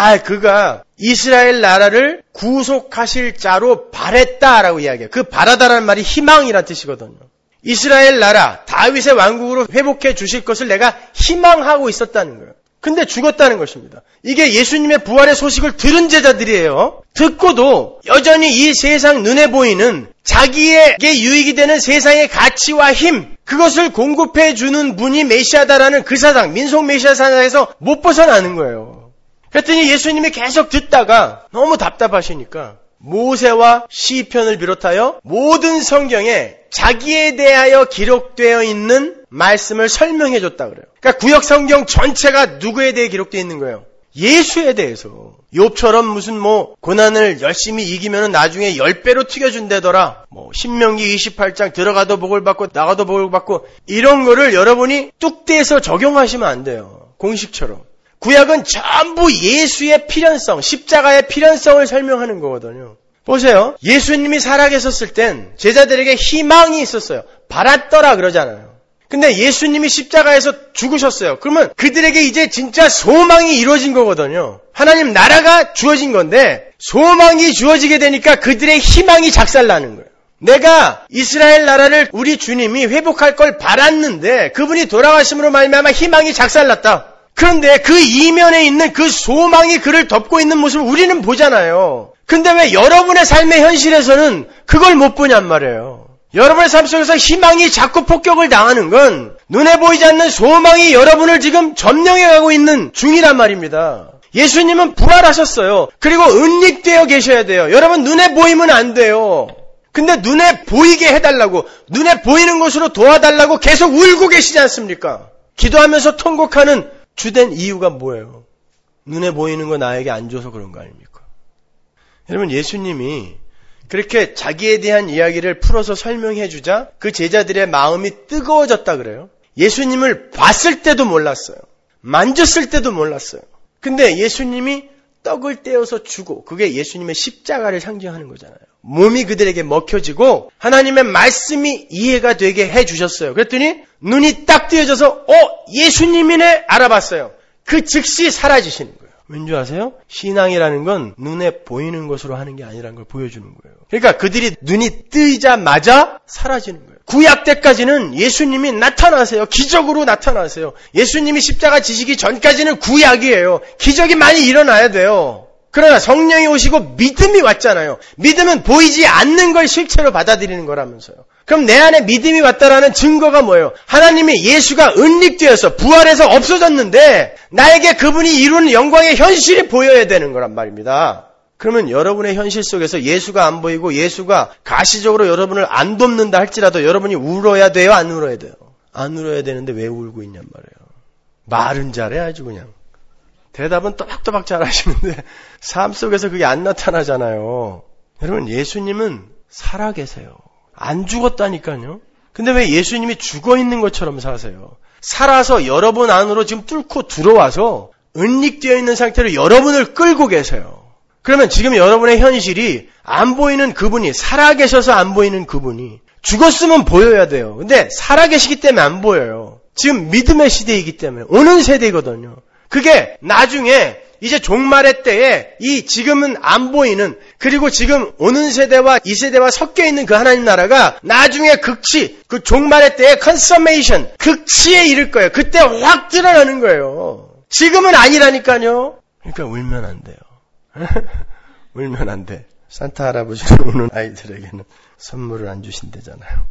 그가 이스라엘 나라를 구속하실 자로 바랬다라고 이야기해요. 그 바라다라는 말이 희망이란 뜻이거든요. 이스라엘 나라, 다윗의 왕국으로 회복해 주실 것을 내가 희망하고 있었다는 거예요. 근데 죽었다는 것입니다. 이게 예수님의 부활의 소식을 들은 제자들이에요. 듣고도 여전히 이 세상 눈에 보이는 자기에게 유익이 되는 세상의 가치와 힘, 그것을 공급해 주는 분이 메시아다라는 그 사상, 민속 메시아 사상에서 못 벗어나는 거예요. 그랬더니 예수님이 계속 듣다가 너무 답답하시니까 모세와 시편을 비롯하여 모든 성경에 자기에 대하여 기록되어 있는 말씀을 설명해 줬다 그래요. 그러니까 구약 성경 전체가 누구에 대해 기록되어 있는 거예요? 예수에 대해서. 욥처럼 무슨 고난을 열심히 이기면 나중에 10배로 튀겨준다더라. 신명기 28장 들어가도 복을 받고 나가도 복을 받고 이런 거를 여러분이 뚝대에서 적용하시면 안 돼요. 공식처럼. 구약은 전부 예수의 필연성, 십자가의 필연성을 설명하는 거거든요. 보세요. 예수님이 살아계셨을 땐 제자들에게 희망이 있었어요. 바랐더라 그러잖아요. 근데 예수님이 십자가에서 죽으셨어요. 그러면 그들에게 이제 진짜 소망이 이루어진 거거든요. 하나님 나라가 주어진 건데 소망이 주어지게 되니까 그들의 희망이 작살나는 거예요. 내가 이스라엘 나라를 우리 주님이 회복할 걸 바랐는데 그분이 돌아가심으로 말미암아 희망이 작살났다. 그런데 그 이면에 있는 그 소망이 그를 덮고 있는 모습을 우리는 보잖아요. 근데 왜 여러분의 삶의 현실에서는 그걸 못 보냔 말이에요. 여러분의 삶 속에서 희망이 자꾸 폭격을 당하는 건 눈에 보이지 않는 소망이 여러분을 지금 점령해가고 있는 중이란 말입니다. 예수님은 부활하셨어요. 그리고 은닉되어 계셔야 돼요. 여러분 눈에 보이면 안 돼요. 근데 눈에 보이게 해달라고, 눈에 보이는 것으로 도와달라고 계속 울고 계시지 않습니까? 기도하면서 통곡하는 주된 이유가 뭐예요? 눈에 보이는 거 나에게 안 줘서 그런 거 아닙니까? 여러분 예수님이 그렇게 자기에 대한 이야기를 풀어서 설명해 주자 그 제자들의 마음이 뜨거워졌다 그래요. 예수님을 봤을 때도 몰랐어요. 만졌을 때도 몰랐어요. 근데 예수님이 떡을 떼어서 주고 그게 예수님의 십자가를 상징하는 거잖아요. 몸이 그들에게 먹혀지고 하나님의 말씀이 이해가 되게 해주셨어요. 그랬더니 눈이 딱 뜨여져서 예수님이네 알아봤어요. 그 즉시 사라지시는 거예요. 왠지 아세요? 신앙이라는 건 눈에 보이는 것으로 하는 게 아니라는 걸 보여주는 거예요. 그러니까 그들이 눈이 뜨이자마자 사라지는 거예요. 구약 때까지는 예수님이 나타나세요. 기적으로 나타나세요. 예수님이 십자가 지시기 전까지는 구약이에요. 기적이 많이 일어나야 돼요. 그러나 성령이 오시고 믿음이 왔잖아요. 믿음은 보이지 않는 걸 실체로 받아들이는 거라면서요. 그럼 내 안에 믿음이 왔다라는 증거가 뭐예요? 하나님이 예수가 은닉되어서 부활해서 없어졌는데 나에게 그분이 이루는 영광의 현실이 보여야 되는 거란 말입니다. 그러면 여러분의 현실 속에서 예수가 안 보이고 예수가 가시적으로 여러분을 안 돕는다 할지라도 여러분이 울어야 돼요? 안 울어야 돼요? 안 울어야 되는데 왜 울고 있냔 말이에요. 말은 잘해 아주 그냥. 대답은 또박또박 잘하시는데 삶 속에서 그게 안 나타나잖아요. 여러분 예수님은 살아계세요. 안 죽었다니까요. 근데 왜 예수님이 죽어있는 것처럼 사세요? 살아서 여러분 안으로 지금 뚫고 들어와서 은닉되어 있는 상태로 여러분을 끌고 계세요. 그러면 지금 여러분의 현실이 안 보이는 그분이, 살아계셔서 안 보이는 그분이, 죽었으면 보여야 돼요. 근데 살아계시기 때문에 안 보여요. 지금 믿음의 시대이기 때문에 오는 세대거든요. 그게 나중에 이제 종말의 때에 이 지금은 안 보이는 그리고 지금 오는 세대와 이 세대와 섞여 있는 그 하나님 나라가 나중에 극치, 그 종말의 때에 컨서메이션, 극치에 이를 거예요. 그때 확 드러나는 거예요. 지금은 아니라니까요. 그러니까 울면 안 돼요. 울면 안 돼. 산타 할아버지는 우는 아이들에게는 선물을 안 주신대잖아요.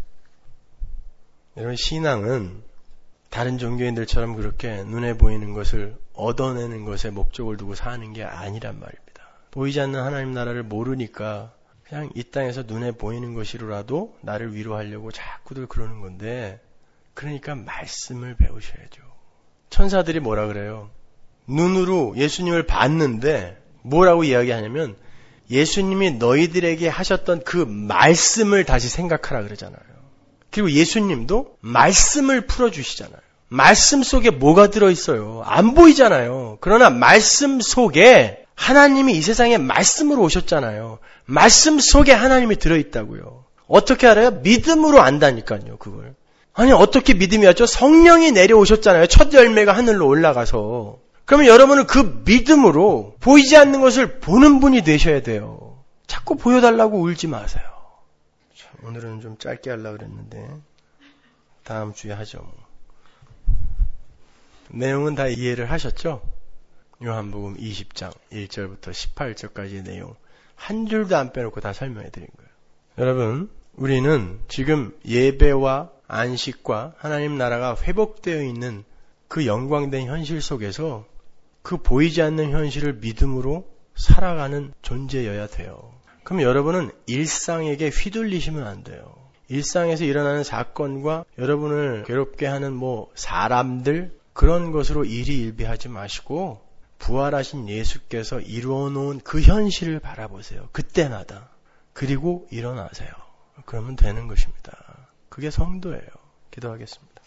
여러분 신앙은 다른 종교인들처럼 그렇게 눈에 보이는 것을 얻어내는 것에 목적을 두고 사는 게 아니란 말입니다. 보이지 않는 하나님 나라를 모르니까 그냥 이 땅에서 눈에 보이는 것이로라도 나를 위로하려고 자꾸들 그러는 건데 그러니까 말씀을 배우셔야죠. 천사들이 뭐라 그래요? 눈으로 예수님을 봤는데 뭐라고 이야기하냐면 예수님이 너희들에게 하셨던 그 말씀을 다시 생각하라 그러잖아요. 그리고 예수님도 말씀을 풀어주시잖아요. 말씀 속에 뭐가 들어있어요? 안 보이잖아요. 그러나 말씀 속에 하나님이 이 세상에 말씀으로 오셨잖아요. 말씀 속에 하나님이 들어있다고요. 어떻게 알아요? 믿음으로 안다니까요, 그걸. 아니, 어떻게 믿음이 왔죠? 성령이 내려오셨잖아요. 첫 열매가 하늘로 올라가서. 그러면 여러분은 그 믿음으로 보이지 않는 것을 보는 분이 되셔야 돼요. 자꾸 보여달라고 울지 마세요. 오늘은 좀 짧게 하려고 그랬는데 다음 주에 하죠. 내용은 다 이해를 하셨죠? 요한복음 20장 1절부터 18절까지의 내용 한 줄도 안 빼놓고 다 설명해 드린 거예요. 여러분, 우리는 지금 예배와 안식과 하나님 나라가 회복되어 있는 그 영광된 현실 속에서 그 보이지 않는 현실을 믿음으로 살아가는 존재여야 돼요. 그럼 여러분은 일상에게 휘둘리시면 안 돼요. 일상에서 일어나는 사건과 여러분을 괴롭게 하는 사람들 그런 것으로 일희일비하지 마시고 부활하신 예수께서 이루어 놓은 그 현실을 바라보세요. 그때마다. 그리고 일어나세요. 그러면 되는 것입니다. 그게 성도예요. 기도하겠습니다.